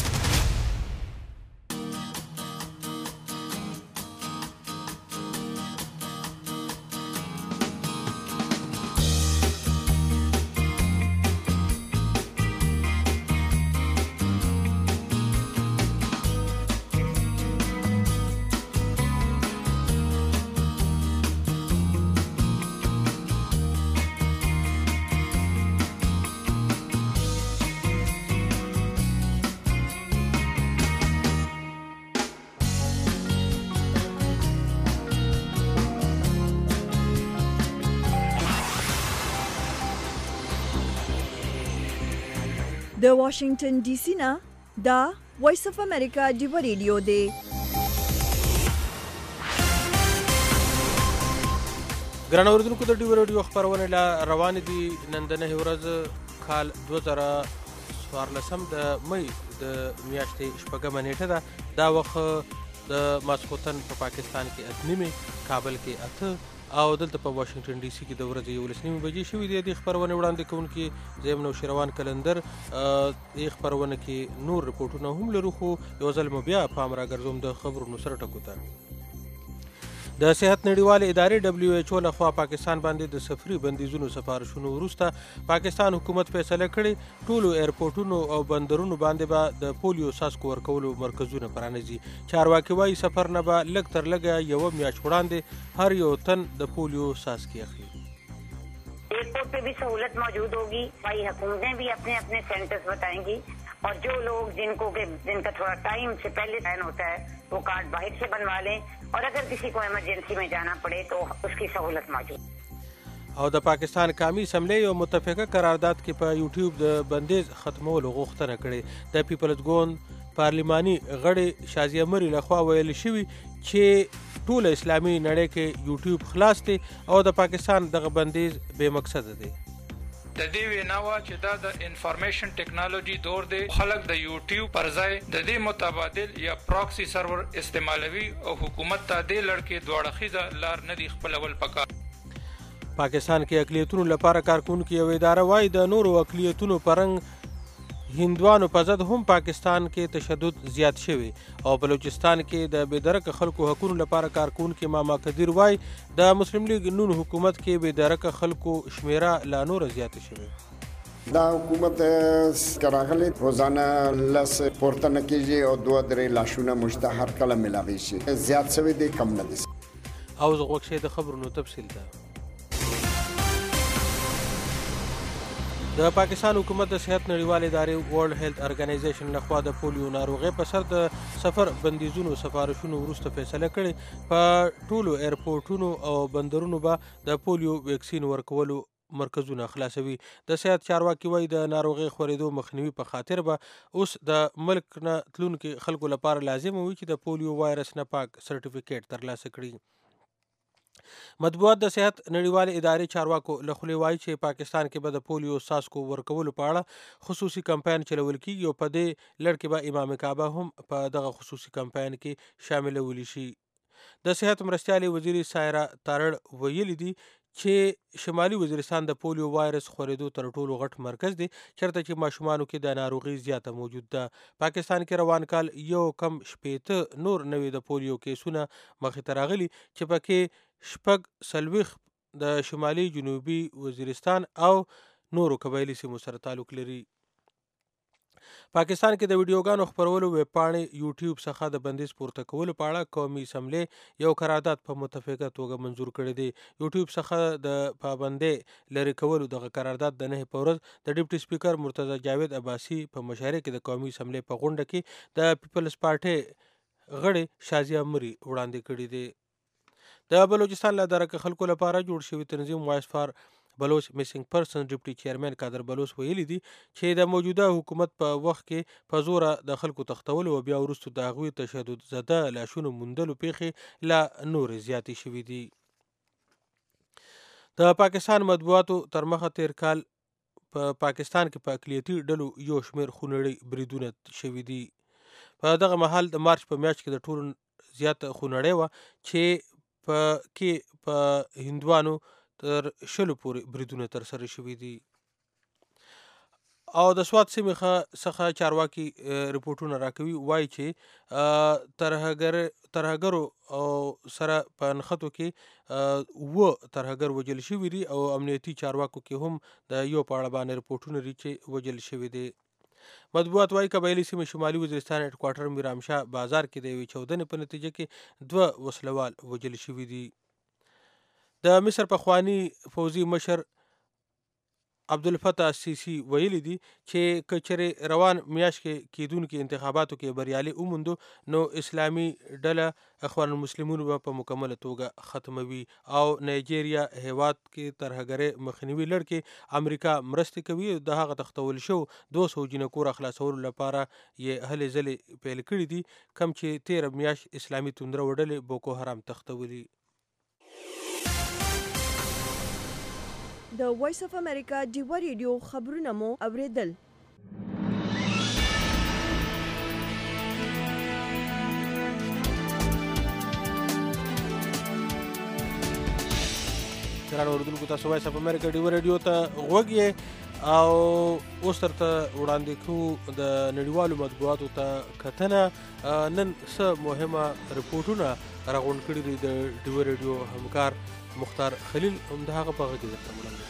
د واشنگټن ډي سي نه دا وایس اف امریکا ډیوه ریډیو دی. ګرانو اوریدونکو د ډیوه ریډیو خپرونه لا روانې دي. نن د نهه ورځ کال 2014 د مې د میاشتې شپږمه نیټه ده. دا وخت د ماسکوتن په پاکستان کې 8 کابل کې 8 او دلته په واشنگټن ډي سي کې د ورځې 11 بجې شوې دي. د خبرونه وړاندې کوونکي زیم نوشیروان کلندر د خبرونه کې نور رپورټونه هم لرو، خو یو ځل مو بیا پام راګرځوم د خبرونو سره ټکو ته. د صحت نړیوالې ادارې WHO لخوا پاکستان باندې د سفري بندیزونو سفارشونو وروسته پاکستان حکومت فیصله کړې ټولو ایرپورټونو او بندرونو باندې به د پولیو څاڅکو ورکولو مرکزونه پرانیزي. چارواکي وایي سفر نه به لږ تر لږه یوه میاشت وړاندې هر یو تن د پولیو څاڅکي اخلي. एयरपोर्ट पे भी सहूलत मौजूद होगी. भाई हुकूमतें भी अपने अपने सेंटर्स बताएंगी और जो लोग जिनका थोड़ा टाइम से पहले तय होता है वो कार्ड बाहर से बनवा लें और अगर किसी को इमरजेंसी में जाना पड़े तो उसकी सहूलत मौजूद. او د پاکستان قومي اسمبلی یو متفقه قرارداد کې په یوټیوب د بندیز ختمولو غوښتنه کړې. د پیپلز ګوند پارلماني غړي شازیه مری لخوا ویل شوي چې ټول اسلامي نړۍ کې یوټیوب خلاص دی او د پاکستان دغه بندیز بے مقصد دی. د دې ویناوه چې دا د انفارمیشن ټیکنالوژي دور دی، خلک د یوټیوب پر ځای د دې متبادل یا پراکسی سرور استعمالوي او حکومت ته دې لړ کې دواړه خیزه لار نه دی خپلول پکار. پاکستان کې اقلیتونو لپاره کارکونکي یو اداره وایي د نورو اقلیتونو پرنګ هندوانو په ضد هم پاکستان کې تشدد زیات شوی او بلوچستان کې د بېدرکه خلکو حقوقو لپاره کارکونکي ماما قدیر وایي د مسلم لیگ نون حکومت کې بېدرکه خلکو شمیره لا نور زیات شوی. دا حکومت کراغلی روزانه لس پورته نه کېږي او 2-3 لاشونه مشته هر کله ملاوي شي. زیات شوی دی کم نه دی. او زه غوښ د خبرونو تفصیل ده. د پاکستان حکومت د صحت نړیوالې ادارې ورلد هیلث ارګنایزیشن لخوا د پولیو ناروغۍ په سر د سفر بندیزونو سفارشونو وروسته فیصله کړې په ټولو ایرپورټونو او بندرونو به د پولیو ویکسین ورکولو مرکزونه خلاصوي. د صحت چارواکي وایي د ناروغۍ خورېدو مخنیوي په خاطر به اوس د ملک نه تلونکي خلکو لپاره لازم وي چې د پولیو وایرس نه پاک سرټیفیکیټ ترلاسه کړي. مطبوعات د صحت نړیوالې ادارې چارواکو له خولې وایي چې پاکستان کې به د پولیو څاڅکو ورکولو په اړه خصوصي کمپاین چلول کیږي او په دې لړ کې به امام کعبه هم په دغه خصوصي کمپاین کې شاملولی شي. د صحت مرستیالې وزیرې سایرا تارړ ویلي دي چې شمالي وزیرستان د پولیو وایرس خورېدو تر ټولو غټ مرکز دی چېرته چې ماشومانو کې د ناروغي زیاته موجود ده. پاکستان کې روان کال یو کم 80 نور نوي د پولیو کیسونه مخې ته راغلي چې پکې 40 د شمالي جنوبي وزیرستان او نورو قبایلي سیمو سره تعلق لري. پاکستان کې د ویډیوګانو خپرولو ویب پاڼې یوټیوب څخه د بندیز پورته کولو په اړه قومي اسمبلی یو قرارداد په متفقه توګه منظور کړی دی. یوټیوب څخه د پابندۍ لرې کولو دغه قرارداد د 9 په ورځ د ډیپټي سپیکر مرتضی جاوید عباسي په مشاعره کې د قومي اسمبلی په غونډه کې د پیپلز پارټي غړي شازیه مری وړاندې کړی دی. د بلوچستان له درکه خلکو لپاره جوړ شوی تنظیم وایس فار بلوچ میسنګ پرسن ډیپټي چیرمن قادر بلوچ ویلي دي چې د موجوده حکومت په وخت کې په زوره د خلکو تختولو او بیا وروسته د هغوی تشدد زده لاشونو موندلو پیښې لا نورې زیاتې شوي دي. د پاکستان مطبوعاتو تر مخه تیر کال په پاکستان کې په اقلیتي ډلو یو شمېر خونړي بریدونه شوي دي. په دغه مهال د مارچ په میاشت کې د ټولو زیاته خونړۍ وه چې په هندوانو تر 10 پورې بریدونه ترسره شوي دي. او د سوات سیمې څخه چارواکي رپورټونه راکوي وایي چې ترهګرو او سره په نښتو کې ترهګر وجل شوي دي او امنیتي چارواکو کې هم د یو په اړه باندې رپورټونه لري چې وجل شوي دي. مطبوعات وایي قبایلي سیمې شمالي وزیرستان هډ کوارټر میرامشاه بازار کې د یوې چاودنې په نتیجه کې 2 وسلوال وجل شوي دي. د مصر پخوانی فوزي مشر عبدالفتاح السیسی ویلي دي چې که چېرې روان میاشت کې کیدونکي انتخاباتو کې بریالي وموندو نو اسلامي ډله اخوان المسلمون به په مکمله توګه ختموي او نایجیریا هیواد کې ترهګرۍ مخنیوي لړ کې امریکا مرستې کوي. د هغه تختول شو 200 جنکو راخلاصولو لپاره یې هلې ځلې پیل کړي دي کوم چې 13 میاشت اسلامي توندره وډلې بوکو حرام تختولي. د وایس اف امریکا ډیوا ریډیو خبرونه مو اوریدل. ګرانو اوریدونکو تاسو وایس اف امریکا ډیوا ریډیو ته غوږ یې او اوس درته وړاندې کوو د نړیوالو مطبوعاتو ته کتنه. نن څه مهمه رپورټونه راغونډ کړي دي د ډیوا ریډیو همکار مختار خلیل هم د هغه په غږ کې درته وړاندې کوو.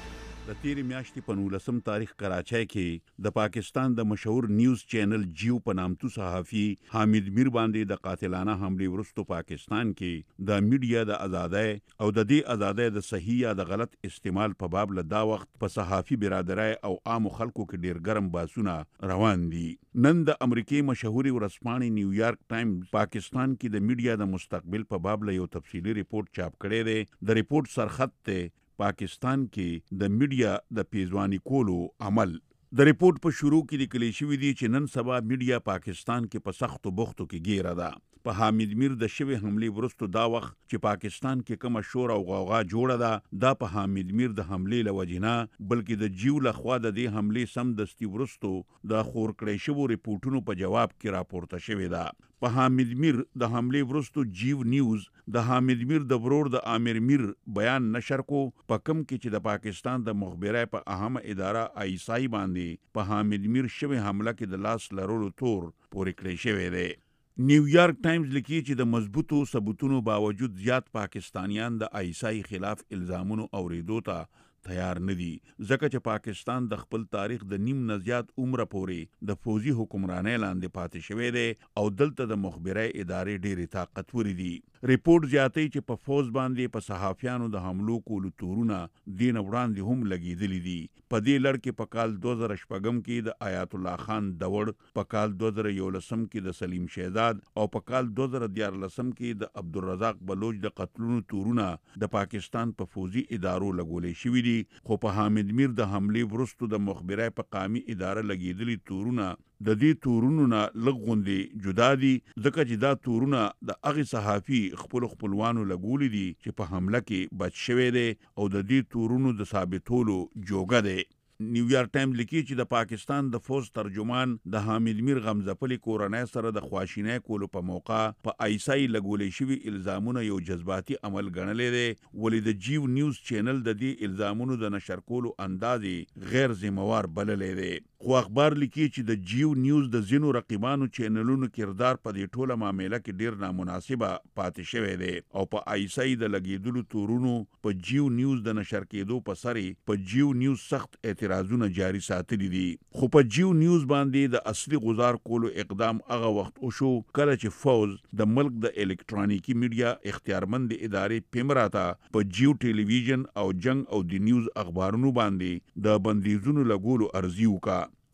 د تیرې میاشتې په 19 تاریخ کراچۍ کې د پاکستان د مشهور نیوز چینل جیو په نامتو صحافي حامد میر باندې د قاتلانه حملې وروسته پاکستان کې د میډیا د ازادۍ او د دې ازادۍ د صحیح یا د غلط استعمال په باب له دا وخت په صحافي برادرۍ او عام خلکو کې ډیر ګرم باسونه روان دي. نن د امریکای مشهوري ورځپاڼې نیویارک ټایمز پاکستان کې د میډیا د مستقبل په باب له یو تفصیلي ریپورت چاپ کړی دی. د ریپورت سرخط ته پاکستان کې د میډیا د پیزوانی کولو عمل. د ریپورت په شروع کې لیکل شوی دی چې نن سبا میډیا پاکستان کې په سختو بوختو کې ګیره ده. په حامد میر د شوی حملې وروسته دا وخت چې پاکستان کې کومه شور او غوغا جوړه ده دا په حامد میر د حملې له وجې نه بلکې د جیو لخوا د دې حملې سمدستي وروسته د خور کړی شوو ریپورټونو په جواب کې راپورته شوې ده. په حامد میر د حملې وروسته جیو نیوز د حامد میر د ورور د عامر میر بیان نشر کو په کم کې چې د پاکستان د مخبرۍ په اهمه اداره آیسای باندې په حامد میر شوی حمله کې د لاس لرلو تور پورې کړی شوی دی. نیویارک ټایمز لیکي چې د مضبوطو ثبوتونو باوجود زیات پاکستانیان د آیسای خلاف الزامونو اوریدو ته تیار نه دي ځکه چې پاکستان د خپل تاریخ د نیم نه زیات عمره پورې د فوزي حکمرانۍ لاندې پاتې شوی دی او دلته د مخبرۍ ادارې ډېرې طاقتورې دي. ریپورت زیاتوي چې په فوز باندې په صحافیانو د حملو کولو تورونه دین وړاندې هم لګېدلي دي. په دې لړ کې په کال 2006 کې د آیات الله خان دوړ، په کال 2011 کې د سلیم شهزاد او په کال 2014 کې د عبدالرزاق بلوچ د قتلونو تورونه د پاکستان په فوزي ادارو لګولې شوي دي. خو په حامد میر د حملې وروسته د مخبرۍ په قامي اداره لګېدلي تورونه د دې تورونو نه لږ غوندې جدا دي ځکه چې دا تورونه د هغې صحافي خپلوانو لګولي دي چې په حمله کې بچ شوی دی او د دې تورونو د ثابتولو جوګه دی. نیویارک ټایمز لیکي چې د پاکستان د فوز ترجمان د حامد میر غمزپلي کورنۍ سره د خواشینۍ کولو په موقع په آیسای لګولې شوي الزامونه یو جذباتي عمل ګڼلی دی ولې د جیو نیوز چینل د دې الزامونو د نشر کولو اندازې غیر ذمہوار بللی دی. خو اخبار لیکي چې د جیو نیوز د ځینو رقیبانو چینلونو کردار په دې ټوله معامله کې ډیر نامناسبه پاتې شوی دی او په آیسای د لګېدلو تورونو په جیو نیوز د نشر کېدو په سرې په جیو نیوز سخت اعتراضونه جاری ساتلي دي. خو په جیو نیوز باندې د اصلي گزار کولو اقدام هغه وخت وشو کله چې فوز د ملک د الکترونیکی میډیا اختیارمند ادارې پیمراته په جیو ټلویزیون او جنگ او د نیوز اخبارونو باندې د بندیزونو لګولو ارزي وکړه.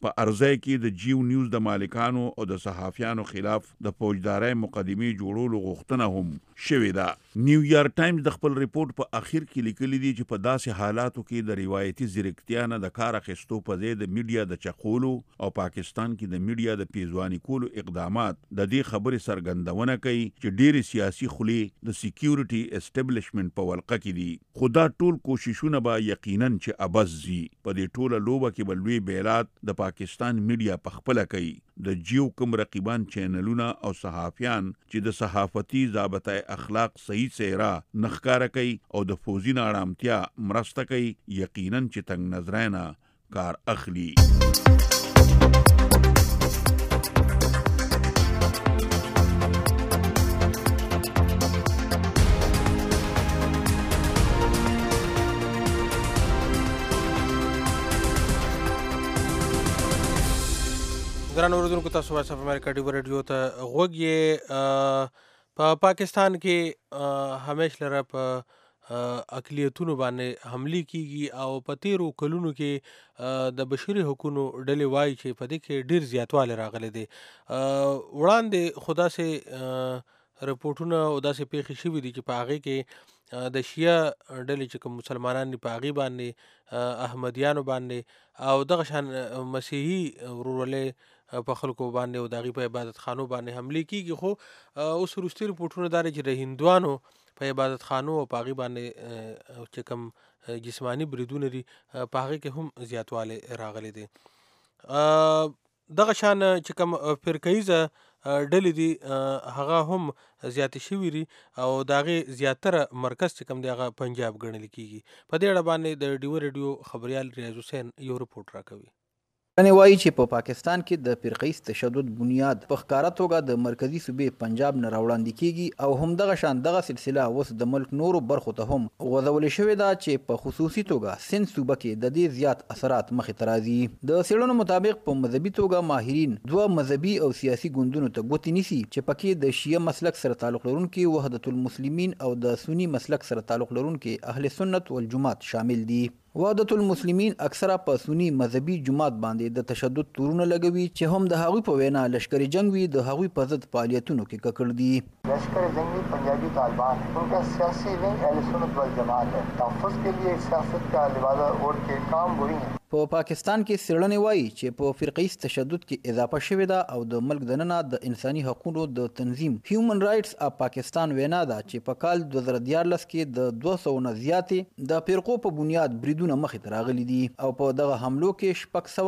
په ارزای کې د جیو نیوز د مالکانو او د صحافیانو خلاف د فوجدارۍ مقدمې جوړولو غوښتنه هم شوې ده. نیویارک ټایمز د خپل ریپورت په اخر کې لیکلي دي چې په داسې حالاتو کې د روایتي ځیرکتیا نه د کار اخیستو په ځای د میډیا د چقولو او پاکستان کې د میډیا د پیزواني کولو اقدامات د دې خبرې څرګندونه کوي چې ډېرې سیاسي خولې د سکیورټي اسټابلیشمنت په ولقه کې دي. خو دا ټول کوششونه به یقینا چې ابز وي. په دې ټوله لوبه کې به لوی بیلات د پاکستان میډیا په خپله کوي. د جیو کوم رقیبان چینلونه او صحافیان چې د صحافتي ضابطه اخلاق صحیح څیره نخکاره کوي او د فوزي ناړامتیا مرسته کوي، یقینا چې تنگ نظرانه کار اخلي. ګران اوریدونکو، تاسو وایس اف امریکا ډیو رادیو ته غوږ یې. په پاکستان کې همیش لره په اقلیتونو باندې حملې کیږي او په تیرو کلونو کې د بشري حقوقو ډلې وایي چې په دې کې ډیر زیاتوالی راغلی دی. وړاندې خو داسې رپورټونه او داسې پیښې شوي دي چې په هغې کې د شیعه ډلې چې کوم مسلمانان دي په هغې باندې احمدیانو باندې او دغه شان مسیحي ورورولۍ په خلکو باندې او د هغې په عبادت خانو باندې حملې کیږي. خو اوس وروستي رپورټونه دا دی چې د هندوانو په عبادت خانو او په هغې باندې چې کوم جسماني بریدونه دي په هغې کې هم زیاتوالی راغلی دی. دغه شان چې کوم فرقهیزه ډلې دي هغه هم زیاتې شوي دي او د هغې زیاتره مرکز چې کوم دی هغه پنجاب ګڼل کیږي. په دې اړه باندې د ډیو رادیو خبریال ریاض حسین یو رپورټ راکوي. څېړنې وایي چې په پاکستان کې د فرقهیز تشدد بنیاد په ښکاره توګه د مرکزي صوبې پنجاب نه راوړاندې کیږي او همدغه شان دغه سلسله اوس د ملک نورو برخو ته هم غځولې شوې ده چې په خصوصي توګه سند صوبه کې د دې زیات اثرات مخې ته راځي. د څېړنو مطابق په مذهبي توګه ماهرین دوه مذهبي او سیاسي ګوندونو ته ګوتې نیسي چې پکې د شیعه مسلک سره تعلق لرونکي وحدت المسلمین او د سني مسلک سره تعلق لرونکي اهل سنت والجماعت شامل دي. وحدت المسلمین اکثره په سنی مذهبي جماعت باندې د تشدد تورونه لګوي چې هم د هغوی په وینا لشکري جنگ وي د هغوی په ضد فعالیتونو کې ککړ دي. لشکر جنگی پنجابی طالبان ان کا سیاسی ونگ اہل سنت والجماعت ہے. تحفظ کے لیے سیاست کا لبادہ اوڑھ کے کام وہی ہیں. په پاکستان کې څېړنې وایي چې په فرقهیز تشدد کې اضافه شوې ده او د ملک دننه د انساني حقوقو د تنظیم هیومن رائټس اف پاکستان وینا ده چې په کال 2014 کې د 200 نه زیاتې د فرقو په بنیاد بریدونه مخې ته راغلي دي او په دغه حملو کې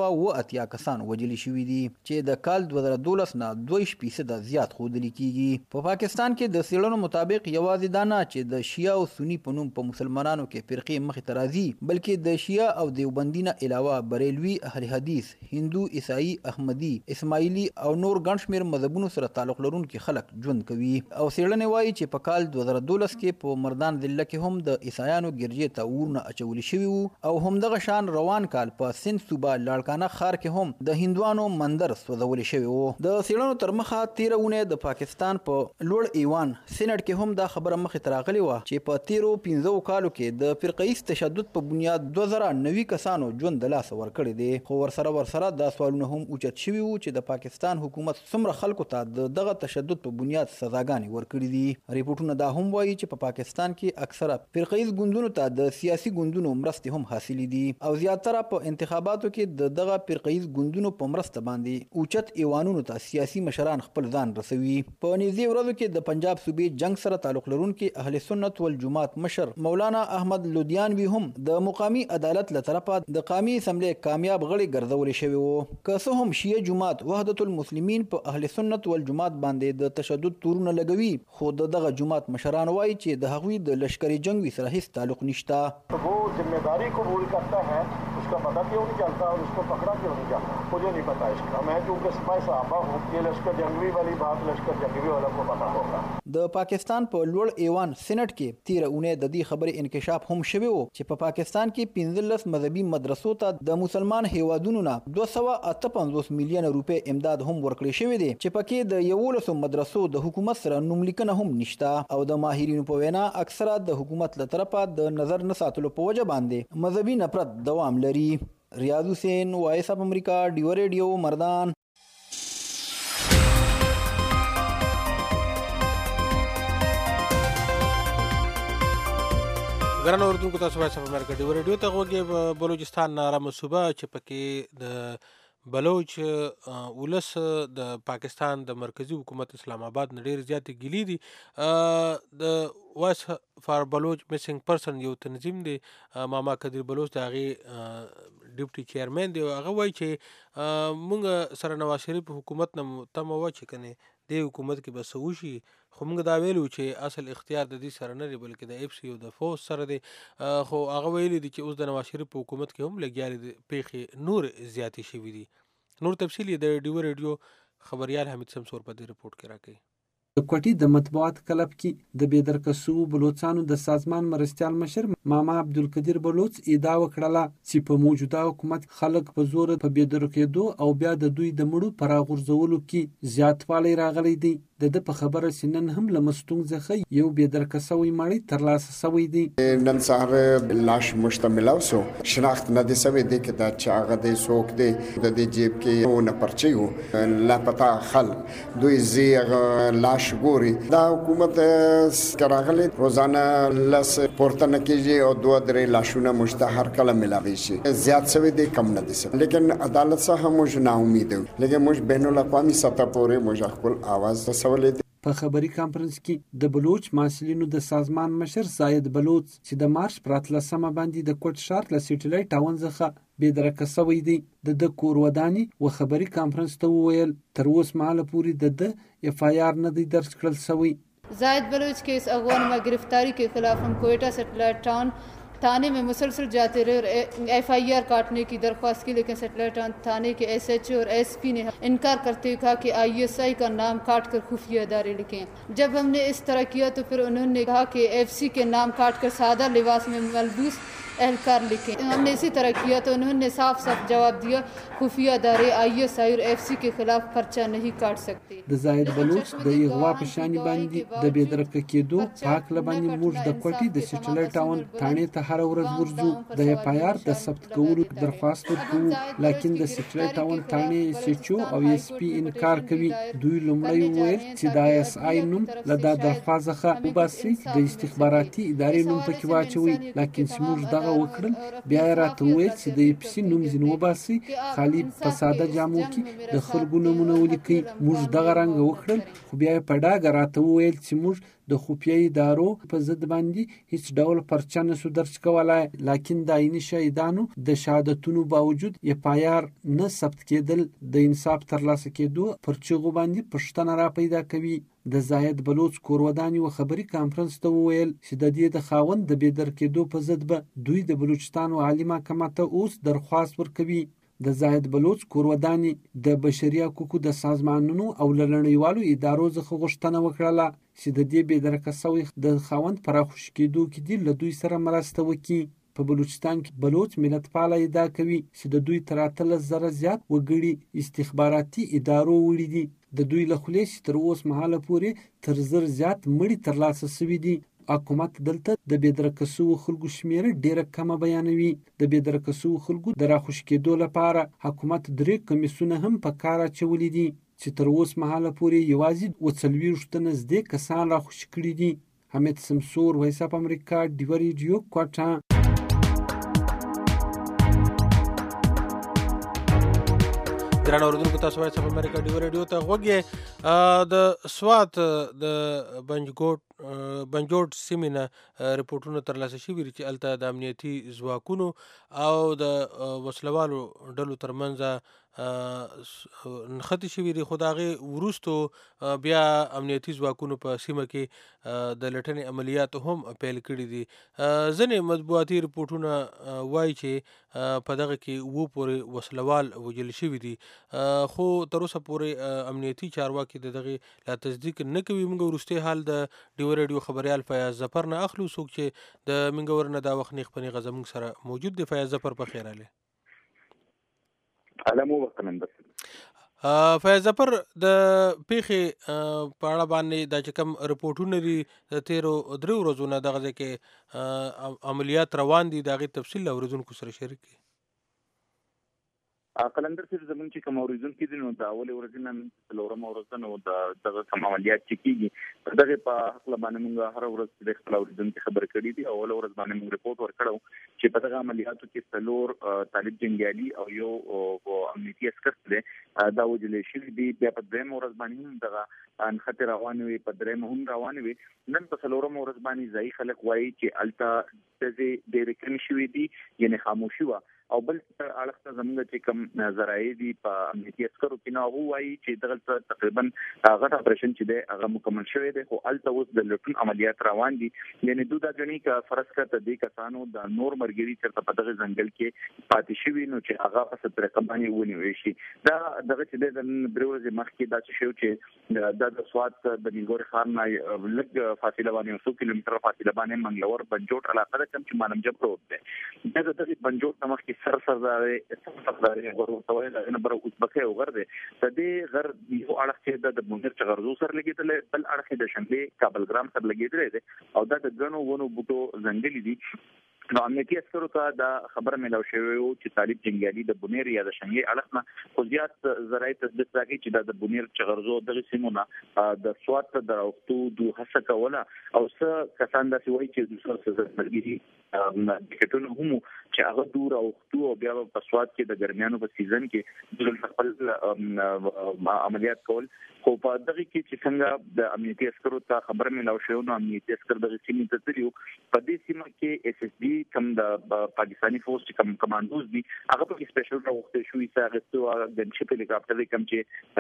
680 کسان وژل شوي دي چې د کال 2012 نه 2% زیات ښودل کیږي. په پاکستان کې د څېړنو مطابق یوازې دا نه چې د شیعه او سني په نوم په مسلمانانو کې فرقې مخې ته راځي بلکې د شیعه او دیوبندي نه علاوه بریلوي، اهل حدیث، هندو، عیسائی، احمدي، اسماعیلی او نور ګڼ شمېر مذهبونو سره تعلق لرونکي خلک ژوند کوي. او څېړنې وایي چې په کال 2012 کې په مردان ضلع کې هم د عیسایانو ګرجې ته اورونه اچولي شوي وو او همدغه شان روان کال په سند صوبه لاړکانه ښار کې هم د هندوانو مندر سوځولی شوی وو. د څېړنو تر مخه تېره اونۍ د پاکستان په لوړ ایوان سینټ کې هم دا خبره مخې ته راغلې وه چې په تېرو 15 کالو کې د فرقهیز تشدد په بنیاد 2090 کسانو ژوند د لاسه ورکړی دی. خو ورسره دا سوالونه هم اوچت شوي وو چې د پاکستان حکومت څومره خلکو ته د دغه تشدد په بنیاد سزاګانې ورکړي دي. ریپورټونه دا هم وایي چې په پاکستان کې اکثره فرقهیز ګوندونو ته د سیاسي ګوندونو مرستې هم حاصلې دي او زیاتره په انتخاباتو کې د دغه فرقهیز ګوندونو په مرسته باندې اوچت ایوانونو ته سیاسي مشران خپل ځان رسوي. په نږدې ورځو کې د پنجاب صوبې جنگ سره تعلق لرونکي اهل سنت والجماعت مشر مولانا احمد لودیانوي هم د مقامي عدالت له طرفه د قومي اسمبلی کامیاب غړي ګرځولې شوی وو. که څه هم شیعه جماعت وحدت المسلمین په اهل سنت والجماعت باندې د تشدد تورونه لګوي خو دغه جماعت مشران وایي چې د هغوی د لشکري جنگ سره هیڅ تعلق نشته. وہ ذمہ داری قبول کرتا ہے اس کا پتہ کیوں نہیں چلتا اور اس کو پکڑا کیوں نہیں جاتا مجھے نہیں پتا اس کا. میں چونکہ سپاہی صحابہ ہوں یہ لشکر جنگی والی بات لشکر جنگی والا کو پتا ہوگا. د پاکستان په لوړ ایوان سینټ کې تیره اونۍ د دې خبرې انکشاف هم شوی و چې په پاکستان کې 15 مذهبي مدرسو ته د مسلمان هیوادونو نه 258 میلیونه روپۍ امداد هم ورکړی شوی دی چې پکې د 11 مدرسو د حکومت سره نوملیکنه هم نشته او د ماهرینو په وینا اکثره د حکومت له طرفه د نظر نه ساتلو په وجه باندې مذهبي نفرت دوام لري. ریاض حسین، وائس آف امریکا، ډیو ریډیو، مردان. ګران اوریدونکو، تاسو وایس اف امریکا ډیو ریډیو ته غوږی. بلوچستان نارامه صوبه چې پکې د بلوچ ولس د پاکستان د مرکزی حکومت اسلام آباد نه ډېر زیاتې ګیلې دي. د وایس فار بلوچ میسنګ پرسن یو تنظیم دی، ماما قدیر بلوچ د هغې ډیپټي چیرمن دی. هغه وایي چې مونږ سره نواز شریف حکومت نه تمه وه چې کنې دې حکومت کې به څه وشي، خو موږ دا ویلو چې اصل اختیار د دې سره نه دی بلکې د ایف سی او د فوز سره دی. خو هغه ویلي دي چې اوس د نواز شریف په حکومت کې هم لګیالې د پیښې نور زیاتې شوي دي. نور تفصیل یې د ډیو ریډیو خبریال حمید سمسور په دې رپورټ کې راکوي. د کوټي د مطبوعات کلب کې د بېدرکسو بلوچستانو د سازمان مرستیال مشر ماما عبدالقدیر بلوچ ادعا وکړه چې په موجوده حکومت خلک په زور په بېدرکېدو او بیا د دوی د مړو په راغورځولو کې زیاتوالی راغلی دی. د په خبره چې نن هم له مستونګ څخه یو بېدرکه سوی مړی ترلاسه سوی دی. نن سهار لاش مشتمل اوسو شناخت نه دی سوی دی چې دا چې هغه دی څوک دی، د دې جیب کې نه پرچی وو لاپتا خلک دوی زی لاش ګوري. دا حکومت کراغلی روزانه لس پورته نه کېږي او 2-3 لاشونه مشتهر کله ملاوي شي، زیات سوی دی کم نه دی سوی. لیکن عدالت څخه موږ ناامید یو، لیکن موږ بین الاقوامي سطح پورې موږ خپل आवाज رسولې. په خبري کانفرنس کې د بلوچ محصلینو د سازمان مشر زاید بلوچ چې د مارچ پر 13 باندې د کوټ ښار له سټیلایټ ټاون څخه بېدرکه سوی دی، د کور وداني و خبري کانفرنس ته وویل تر اوس مهاله پورې د اف آی آر نه دی درج کړل سوی. زاید بلوچ के इस अगवानुमा गिरफ्तारी के खिलाफ हम कोयटा सेटेलाइट टाउन थाने में मुसलसल जाते रहे और एफआईआर काटने की दरख्वास्त की, लेकिन सेटेलाइट टाउन थाने के एसएचओ और एसपी ने इनकार करते हुए कहा कि आईएसआई का नाम काट कर खुफिया इदारे लिखें. जब हमने इस तरह किया तो फिर उन्होंने कहा कि एफसी के नाम काट कर सादा लिबास में मलबूस एहलकार लिखें. हमने इसी तरह किया तो उन्होंने साफ साफ जवाब दिया खुफिया इदारे आईएसआई और एफसी के खिलाफ पर्चा नहीं काट सकते. د زاید بلوچ د اغوا په شان باندې د بېدرکه کېدو پاک لبانې موږ د کوټي د سټیلایټ ټاون ثانې ته هر ورځ ورځو د اف آی آر د ثبت کولو درخواست ورکوو، لیکن د سټیلایټ ټاون ثانې ایس ایچ او او ایس پی انکار کوي. دوی لومړی وویل چې د ایس آی نوم له دا درخواست څخه وباسي، د استخباراتي ادارې نوم پکې واچوي، لیکن چې موږ وکړل بیا راته وویل چې د اف سی نوم ځین وباسي، خالي په ساده جامو کې د خلکو نومونه ولیکي. موږ دغه رنګ وکړل، خو بیا په ډاګه راته وویل چې موږ د خفیه ادارو په ضد باندې هیڅ ډول پرچه نسو درج کولای، لیکن د عیني شهیدانو د شهادتونو باوجود اف آی آر نه ثبت کېدل د انصاف ترلاسه کېدو پر چغو باندې پښتنه را پیدا کوي. د زاید بلوچ کورودانی و خبري کانفرنس ته وویل چې د دې د خاوند د بېدرکېدو په ضد به دوی د بلوچستان عالی محکمه ته اوس درخواست ورکوي. د زاید بلوچ کورودانی د بشري حقوقو د سازمانونو او لړنیوالو ادارو څخه غوښتنه وکړه چې د دې بېدرکه سوی د خاوند پر خوش کېدو کې دي له دوی سره مرسته وکړي. په بلوچستان کې بلوچ ملتپاله ادعا کوي چې د دوی تر 13,000 زیات وګړي استخباراتي ادارو وړي دي. د دوی له خولې چې تر اوس مهاله پورې تر 1000 زیات مړي ترلاسه سوي دي. حکومت دلته د بېدرکه سوو خلکو شمیره ډیره کمه بیانوي. د بېدرکه سوو خلکو د راخوش کېدو لپاره حکومت 3 کمیسونه هم په کار اچولي دي چې تر اوس مهاله پورې یوازې 40 تنه زده کسان راخوش کړي دي. حمید سمسور، وایس اف امریکا، ډیو ریډیو، کوټا. ګران اوریدونکو، تاسو وایس اف امریکا ډیو ریډیو ته غوږی. د سوات د بنجوټ سیمې نه رپورټونه ترلاسه شوي چې هلته د امنیتي ځواکونو او د وسلوالو ډلو ترمنځ نښتې شوي دي، خو د هغې وروستو بیا امنیتي ځواکونو په سیمه کې د لټنې عملیات هم پیل کړي دي. ځینې مطبوعاتي رپورټونه وایي چې په دغه کې 7 پورې وسلوال وژل شوي دي، خو تر اوسه پورې امنیتي چارواکي د دغې لا تصدیق نه کوي. موږ وروستی حال د ډیو ریډیو خبریال فیاض ظفر نه اخلو، څوک چې د منګور نه دا وخت نیغ په نیغه زموږ سره موجود دی. فیاض ظفر، په خیر راغلی. فیاض ظفر، د پیښې په اړه باندې دا چې کوم رپورټونه دي د تیرو 3 ورځو نه دغه ځای کې عملیات روان دي، د هغې تفصیل له اورېدونکو سره شریک کړي. قلندر صاحب زمونږ چې کوم اوریدونکي دي نو د اولې ورځې نه څلورمه ورځ ده نو دغه کوم عملیات چې کېږي په دغې په هکله باندې موږ هره ورځ د خپل اوریدونکي خبرې کړي دي. اوله ورځ باندې موږ رپورټ ورکړو چې په دغه عملیاتو کې 4 طالب جنګیالي او یو امنیتي عسکر دی دا وژل شوي دي. بیا په درېیمه ورځ باندې هم دغه انخطې روانې وي، په درېیمه هم روانې وي. نن په څلورمه ورځ باندې ځایي خلک وایي چې هلته ډزې ډېرې کمې شوې دي، یعنې خاموشي وه. او بل اړخ ته زموږ چې کوم ذرایع دي په امنیتي عسکرو کې نو هغه وایي چې دغلته تقریبا غټ اپریشن چې دی هغه مکمل شوی دی، خو هلته اوس د لوټون عملیات روان دي. یعنې دوی دا ګڼي که فرض کړه دې کسانو د نور مرګري چېرته په دغه ځنګل کې پاتې شوي نو چې هغه په څه طریقه باندې ونیول شي. دا دغه چې دی د 3 ورځې مخکې دا څه شی چې دا د سوات د نیلګورې ښار نه لږ فاصله باندې 100 کیلومتره فاصله باندې منګلور بنجوټ علاقه ده، کوم چې مانمجب روډ دی. دا د دغې بنجوټ نه مخکې سرداري ورته د نبره ازبکي او غر دی. د دې غر یو اړخ چې د بونیر چغرزو سره لګېدلی، بل اړخ د شنبې کابل ګرام سره لګېدلی دی او دا د ګڼو ونو بوټو ځنګلي دي. نو امنیتي عسکرو ته دا خبره ملاو شوې وه چې طالب جنګیالي د بونیر یا د شنګې اړخ نه خو زیات ذرایع تصدیق راکوي چې دا د بونیر چغرزو دغې سیمو نه د سوات ته د راوښتو دوی هڅه کوله او څه کسان داسې وایي چې دوی سره ملګري ټکټونه هم چې هغه دور اوښتو او بیا په سوات کې د ګرمیانو په سیزن کې دلته خپل عملیات کول. خو په دغه کې چې څنګه د امنیتي عسکرو ته خبر ملاو شوی نو امنیتي عسکر دغه سیمې ته تللي وو. په دې سیمه کې SSB کوم د پاکستاني فوج چې کوم کمانډوز دي هغه په سپیشل راوښتل شوي څه اخیستو ګنشپ هلیکاپټر کوم چې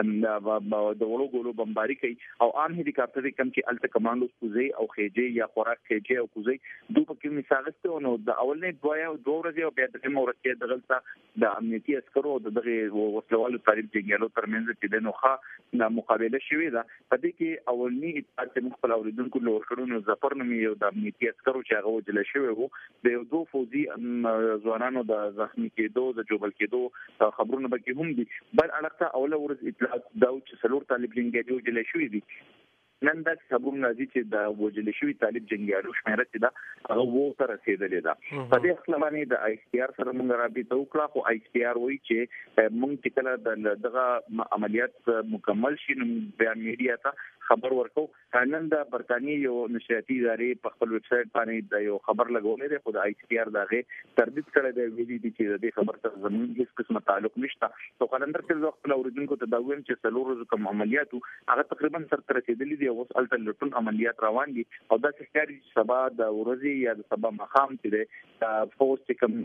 د وړو ګولو بمباري کوي او عام هلیکاپټر کوم چې الته کمانډوز کوزي او خېجې یا خوراک خېجې او کوزي دوی په کې مثالسته نو د اولنې 2 ورځې او بیا درېیمه ورځ کې دغلته د امنیتي عسکرو د دغه وسلوالو طالب جنګیالو ترمنځ چې د نوخه مقابله شوې ده. په دې کې اولنی اطلاعات چې موږ خپل اوریدونکو له ورکړو نو ظفر نومي یو د امنیتي عسکرو چې هغه وژل شوی وو د یو 2 فوجي ځوانانو د زخمي کېدو د جوبل کېدو خبرونه به کې هم دي. بل اړخ ته اوله ورځ اطلاعات دا چې 4 طالب جنګیالي وژل شوي دي. نن دا خبرونه راځي چې د وژل شوي طالب جنګیالو شمېره چې ده هغه 2 ته رسېدلې ده. په دې اصل باندې د ICR سره موږ رابطه وکړه خو ICR وایي چې موږ چې کله دغه عملیات مکمل شي نو بیا میډیا ته خبر ورکو. نن د برتانیې یو نشریاتي ادارې په خپل ویب سایټ باندې د یو خبر لګولې ده خو د ICR دغه تردید کړی دی، ویلي دي چې د دې خبر سره زموږ هیڅ قسمه تعلق نشته. نو قلندر صاحب خپل اوریدونکو ته دا وایم چې 4 ورځې کوم عملیاتو هغه تقریبا سره رسېدلي دي اوس الته لټون عملیات روان دي او دا چې ښکاري چې سبا د ورځې یا د سبا ماښام چې دی فوج چې کوم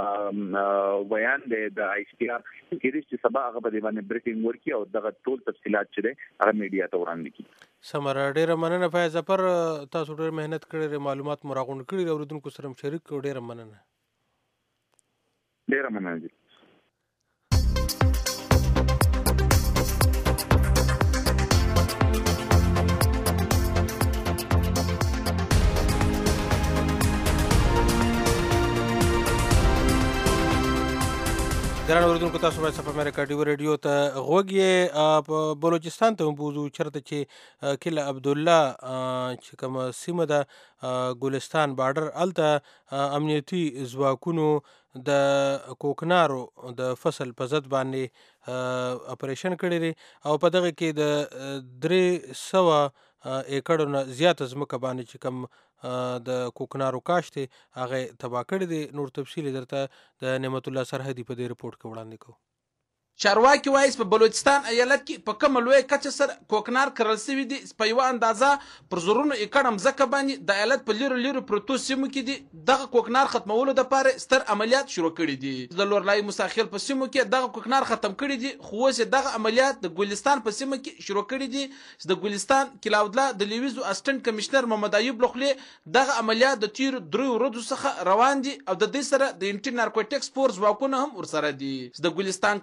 بیان دی د ICR کېدای چې سبا هغه په دې باندې بریفینګ ورکړي او دغه ټول تفصیلات چې دی هغه میډیا ته وړاندې کړي. سمره ډیره مننه فیض ظفر، تاسو ډیر مهنت کړی، معلومات مو راغونډ کړي، اوریدونکو سره شریک کړو. ډیره مننه. ډیره مننه. ګران اوریدونکو تاسو باید صفه امریکا ډیو ریډیو ته غوږ یې. په بلوچستان ته بوزو چېرته چې کله عبدالله چې کومه سیمه ده ګلستان بارډر هلته امنیتي ځواکونو د کوکنارو د فصل په ضد باندې اپریشن کړی دی او په دغه کې د 300 ایکړو نه زیاته ځمکه باندې چې کوم د کوکنارو کاشت دی هغه تباه کړی دی. نور تفصیل درته د نعمت الله سرحدي په دې رپورټ کې وړاندې کوو. چارواکي وایي په بلوچستان ایالت کې په کومه لویه کچه سره کوکنار کرل شوي دي په یوه اندازه پر زرونو ایکړه مځکه باندې د ایالت په لیرو لیرو پرتو سیمو کې دي دغه کوکنار ختمولو دپاره ستر عملیات شروع کړي دي. د لورلای مساخیل په سیمو کې دغه کوکنار ختم کړي دي خو اوس دغه عملیات د ګلستان په سیمه کې شروع کړي دي. د ګلستان کلاودله د لیویزو اسسټنټ کمشنر محمد ایوب لخلې دغه عملیات د تیرو 3 ورځو څخه روان دي او د دې سره د انټي نارکوټکس فورس ځواکونه هم ورسره دي. د ګلستان کاریز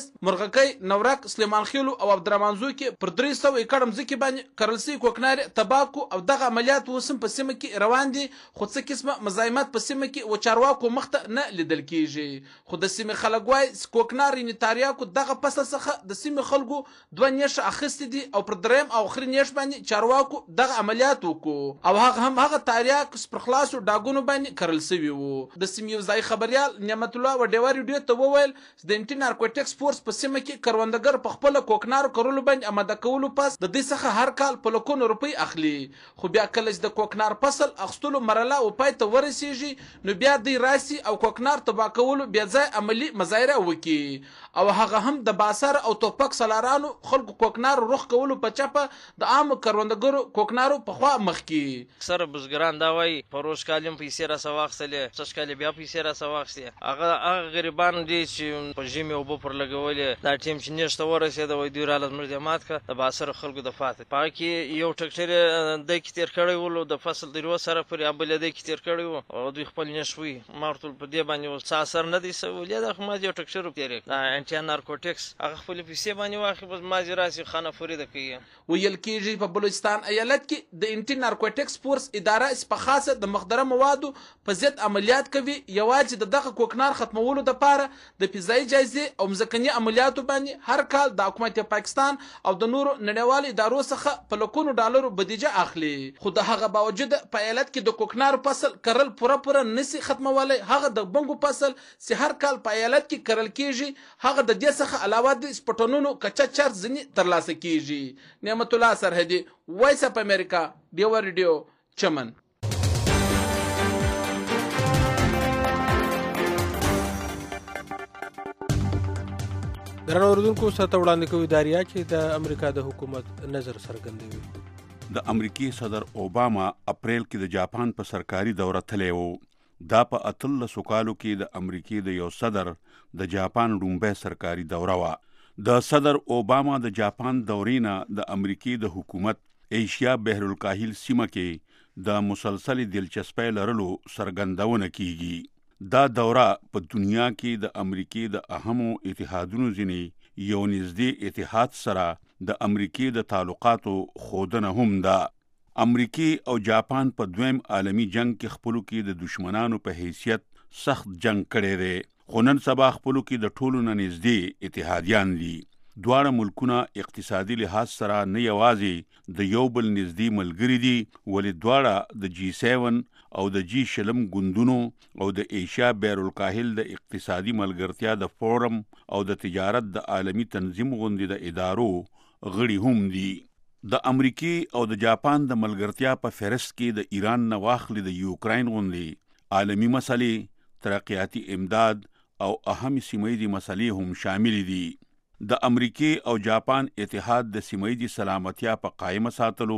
مرغکۍ، نورک، سلیمان خیلو او عبدالرحمن زو کې پر 300 ایکړ مځکې باندې کرل شوي کوکنارې تباه کو او دغه عملیات اوس هم په سیمه کې روان دي، خو څه قسمه مزاحمت په سیمه کې و چارواکو مخته نه لیدل کیږي. خو د سیمې خلک وایي کوکنار یعنې تاریاکو دغه فصل څخه د سیمې خلکو 2 نیشه اخیستې دي او پر 3 او اخري نیش باندې چارواکو دغه عملیات وکړو او هغه تاریاک پر خلاصو ډاګونو باندې کرل شوي وو. د سیمې یو ځای خبریال نعمت الله وډیوا ریډیو ته وویل د انټي نارکوټکس فورس په سیمه کې کروندګر په خپل کوکنارو کرلو باندې آماده کولو پس د دې څخه هر کال په لکونو روپۍ اخلي، خو بیا کله چې د کوکنار فصل اخستلو مرحله او پای ته ورسیږي نو بیا دوی راسي او کوکنار تباه کولو بیا ځای عملي مظاهره وکړي او هغه هم د باسر او توپک سالارانو خلکو کوکنار رخ کولو په چپه د عام کروندګرو کوکنارو په خوا مخ کې. اکثره بزګران دا وایي پروش کالم پیسې را سواخستلې څه کال بیا پیسې را سواخستې، هغه غریبان دي چې په ژمي اوبه پر لګولې دا ټیم چې نشته ورسېده وایي دوی راله زموږ د مات کړه د باسر خلکو د فاتح په هغه کې یو ټکټر دی کې تېر کړی ولو د فصل د 2 سره پورې بل دی کې تېر کړی و او دوی خپل نشوي ما ورته په دې باندې څه اثر نه دی سوي دا خو ما یو ټکټر تېر دا انټي نارکوټکس هغه خپل پیسې باندې واخی بس ما راسي خانه فريده کوي. ویل کېږي په بلوچستان ایالت کې د انټي نارکوټکس فورس اداره په خاصه د مخدره موادو په ضد عملیات کوي، یوازې د دغه کوکنار ختمولو لپاره د فضایي جایزې او مځکني عملیاتو باندې هر کال د حکومت پاکستان او د نورو نړیوالو ادارو څخه په لکونو ډالرو بودیجه اخلي، خو د هغه باوجود په ایالت کې د کوکنار فصل کرل پوره نسی ختمولای. هغه د بنګو فصل چې هر کال په ایالت کې کرل کېږي هغه د دې څخه علاوه د سپټونونو کچا چارج ځنی ترلاسه کېږي. نعمت الله سرحدي، وایس اپ امریکا، ډیو ریډیو، چمن. درنو اوریدونکو ستاسو وړاندې کوي داریا چې د امریکا د حکومت نظر څرګندوي. د امریکای صدر اوباما اپریل کې د جاپان په سرکاري دوره تللی وو. دا په 18 کالو کې د امریکای د یو صدر د جاپان لومړی سرکاري دوره وه. د صدر اوباما د جاپان دورې نه د امریکای د حکومت ایشیا بحر الکاهل سیمه کې د مسلسل دلچسپۍ لرلو څرګندونه کیږي. دا دوره په دنیا کې د امریکای د اهمو اتحادونو ځینې یو نږدې اتحاد سره د امریکای د تعلقاتو خودنه هم ده. امریکای او جاپان په دویم عالمی جنگ کې خپلو کې د دشمنانو په حیثیت سخت جنگ کړی دی، خو نن سبا خپلو کې د ټولو نه نږدې اتحادیان دي. دواړه ملکونه اقتصادي لحاظ سره نه یوازې د یو بل نږدې ملګري دي، ولې دواړه د G7 او د G20 ګوندونو او د ایشیا بحر الکاهل د اقتصادي ملګرتیا د فورم او د تجارت د عالمی تنظیم غوندې د ادارو غړي هم دي. د امریکای او د جاپان د ملګرتیا په فهرست کې د ایران نه واخلي د یوکراین غوندې عالمی مسلې، ترقیاتی امداد او اهم سیمه‌یزې مسلې هم شامل دي. د امریکای او جاپان اتحاد د سیمه‌یزې سلامتیا په قائم ساتلو،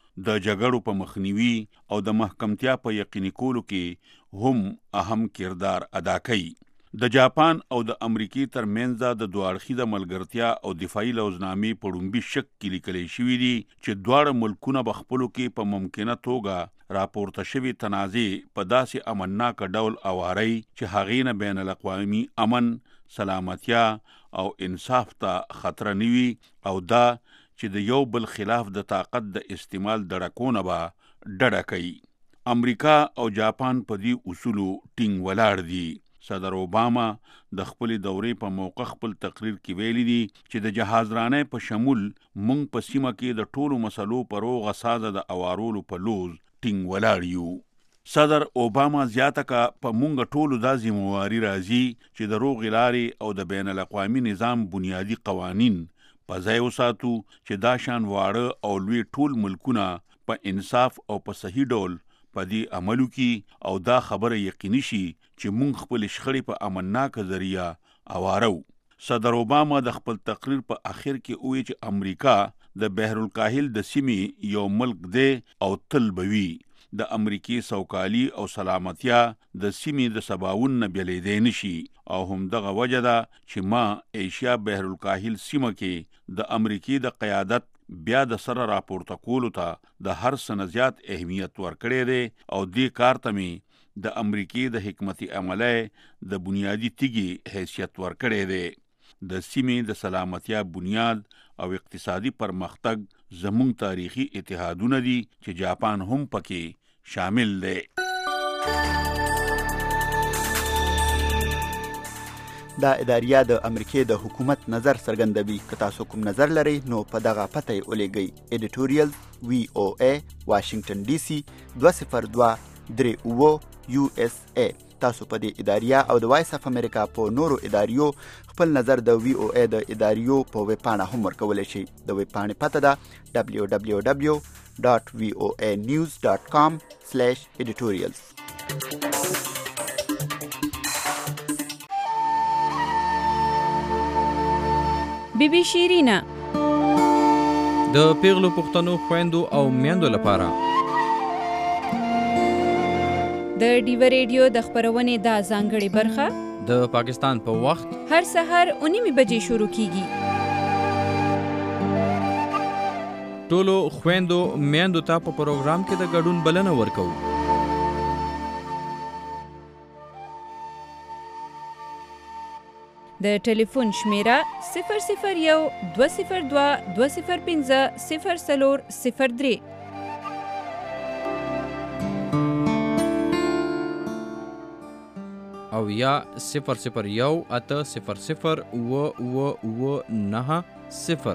د جګړو په مخنیوي او د محکمتیا په یقیني کولو کې هم اهم کردار ادا کوي. د جاپان او د امریکای ترمنځ د دوه اړخیزه ملګرتیا او دفاعي لوزنامې په لومړي شک کې لیکل شوي دي چې دواړه ملکونه به خپلو کې په ممکنه توګه راپورته شوي تنازع په داسې امنناک ډول اواري چې هغې نه بین الاقوامي امن، سلامتیا او انصاف ته خطر نه وي او دا چې د یو بل خلاف د طاقت د استعمال دړکونه به ډډه کوي. امریکا او جاپان په دې اصولو ټینګ ولاړ دي. صدر اوباما د خپلې دورې په موقع خپل تقریر کې ویلي دي چې د جهازرانۍ په شمول موږ په سیمه کې د ټولو مسلو په روغه سازه د اوارولو په لوز ټینګ ولاړ یو. صدر اوباما زیاته کا په مونږ ټولو دا ذمہواري راځي چې د روغې لارې او د بین الاقوامي نظام بنیادی قوانین په ځای وساتو چې دا شان واړه او لوی ټول ملکونه په انصاف او په صحیح ډول په دې عملو کې او دا خبره یقیني شي چې مونږ خپل شخړې په امنناک ذریعہ اوارو. صدر اوباما د خپل تقریر په اخر کې وویل چې امریکا د بحر الکاهل د سیمې یو ملک دی او تل به وي. د امریکای سوکالي او سلامتیا د سیمې د سباون نه بېلېدی نشي او همدغه وجه ده چې ما ایشیا بحر الکاهل سیمه کې د امریکای د قیادت بیا د سره راپورته کولو ته د هر څه نه زیات اهمیت ورکړی دی او دې کار ته مې د امریکای د حکمت عملی د بنیادي تیږې حیثیت ورکړی دی. د سیمې د سلامتیا بنیاد او اقتصادي پرمختګ زموږ تاریخي اتحادونه دي چې جاپان هم پکې شامل دی. دا اداریه د امریکای د حکومت نظر څرګندوي. که تاسو کوم نظر لرئ نو په دغه پته یې ولېږئ. editorial VOA واشنگټن ډي سي 20238 USA. تاسو په دې اداریه او د وایس اف امریکا په نورو اداریو خپل نظر د VOA د اداریو په ویب پاڼه هم ورکولی شئ. د ویب پاڼې پته ده www.voanews.com/editorials. بیبي شیرینا د پیغلو پښتنو خويندو او میندو لپاره د ډیو ریډیو د خبرونې دا ځانګړې برخه د پاکستان په وخت هر سحر 9 بجې شروع کیږي. ټولو خويندو میندو ته په پروګرام کې د ګډون بلنه ورکو. د ټلیفون شمیره 001-202-205-0403 او یا 001-800-990.